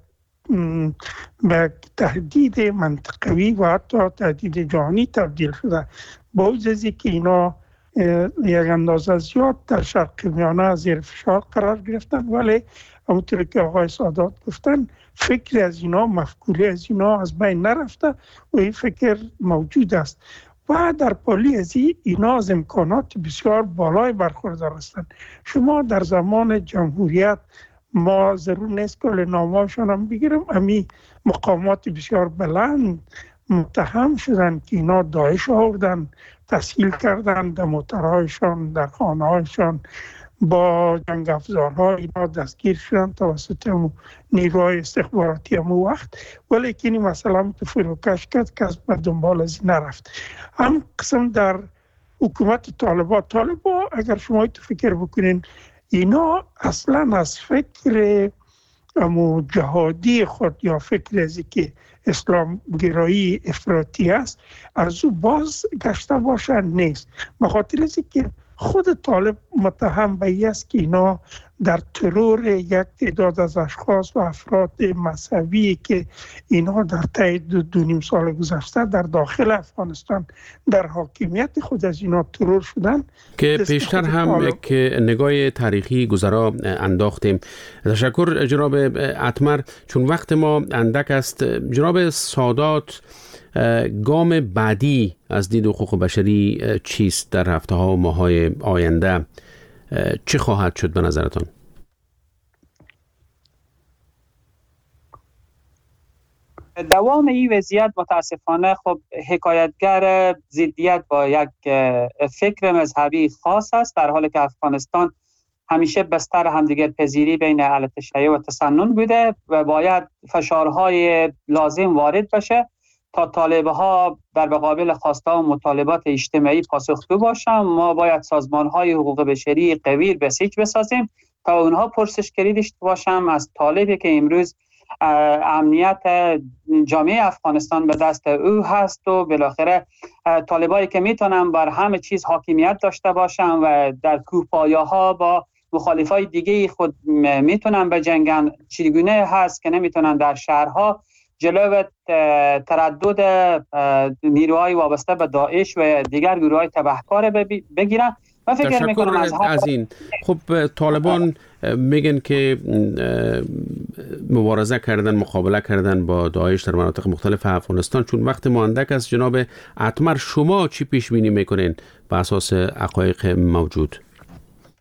به تهدید منطقوی و حتی تهدید جهانی تبدیل شده. با وجودی که اینا یک اندازه زیاد در شرق میانه زیر فشار قرار گرفتن، ولی همونطور که آقای سادات گفتن فکر از اینا، مفکوره از اینا از بین نرفته و این فکر موجود است و در پالی از اینا از امکانات بسیار بالای برخوردار هستند. شما در زمان جمهوریت، ما ضرور نیست که نامه‌شان هم بگیرم، امی مقامات بسیار بلند متهم شدن که اینا داعش آوردن، تسهیل کردن در موترهایشان، در خانه‌هایشان، با جنگ افزارها اینا دستگیر شدن توسط نیروهای استخباراتی همون وقت، ولی که این مسئله تو فروکش کرد که از دنبال از این نرفت. هم قسم در حکومت طالبان طالبان اگر شما تو فکر بکنین، اینا اصلا از فکر امو جهادی خود یا فکر ازی که اسلام گرایی افراطی است از او باز گشته باشن نیست. بخاطر ازی که خود طالب متهم به این است که اینا در ترور یک تعداد از اشخاص و افراد مذهبی که اینا در طی دو نیم سال گذشته در داخل افغانستان در حاکمیت خود از اینا ترور شدن که پیشتر هم یک نگاه تاریخی گذرا انداختیم. تشکر جناب اتمر. چون وقت ما اندک است، جناب سادات، گام بعدی از دید حقوق بشری چیست در هفته ها و ماه های آینده؟ چه خواهد شد به نظرتان؟ دوام این وضعیت متاسفانه خب حکایتگر ضدیت با یک فکر مذهبی خاص است، در حالی که افغانستان همیشه بستر همدیگر پذیری بین اهل تشیع و تسنن بوده و باید فشارهای لازم وارد بشه تا طالبه ها در مقابل خواسته و مطالبات اجتماعی پاسخگو باشن. ما باید سازمان های حقوق بشری قوی بسیج بسازیم تا اونها پرسشگری داشته باشن از طالبی که امروز امنیت جامعه افغانستان به دست او هست و بالاخره طالبایی که میتونن بر همه چیز حاکمیت داشته باشن و در کوهپایه‌ها با مخالفای دیگه خود میتونن بجنگن، چگونه هست که نمیتونن در شهرها جلو تردد نیروهای وابسته به داعش و دیگر گروه‌های تبهکار بگیرن. من فکر میکنم از, از این خب طالبان میگن که مبارزه کردن، مقابله کردن با داعش در مناطق مختلف افغانستان. چون وقت ما اندک است، جناب اتمر شما چی پیش بینی میکنین بر اساس حقایق موجود؟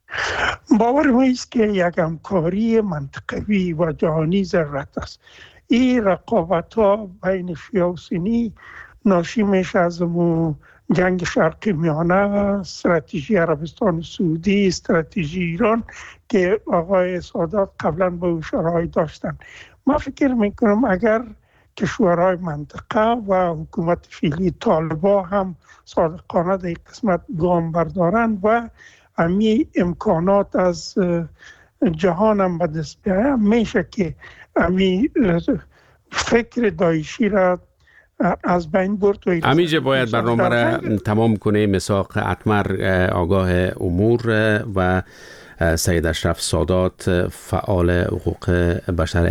باور ما است که یک همکاری منطقوی و جهانی ضرورت است. این رقابت ها بین شیعه و سنی ناشی میشه از جنگ شرقی میانه، استراتژی عربستان سعودی، استراتژی ایران که آقای سادات قبلا به او شرایط داشتن. ما فکر میکنم اگر کشورهای منطقه و حکومت فعلی طالبا هم صادقانه در قسمت گام بردارن و امی امکانات از جهان هم به دست بیاید، میشه که امی فکر داعشی را از بین برد. همیشه باید برنامه را تمام کنه. مساق اتمر آگاه امور و سید اشرف سادات فعال حقوق بشر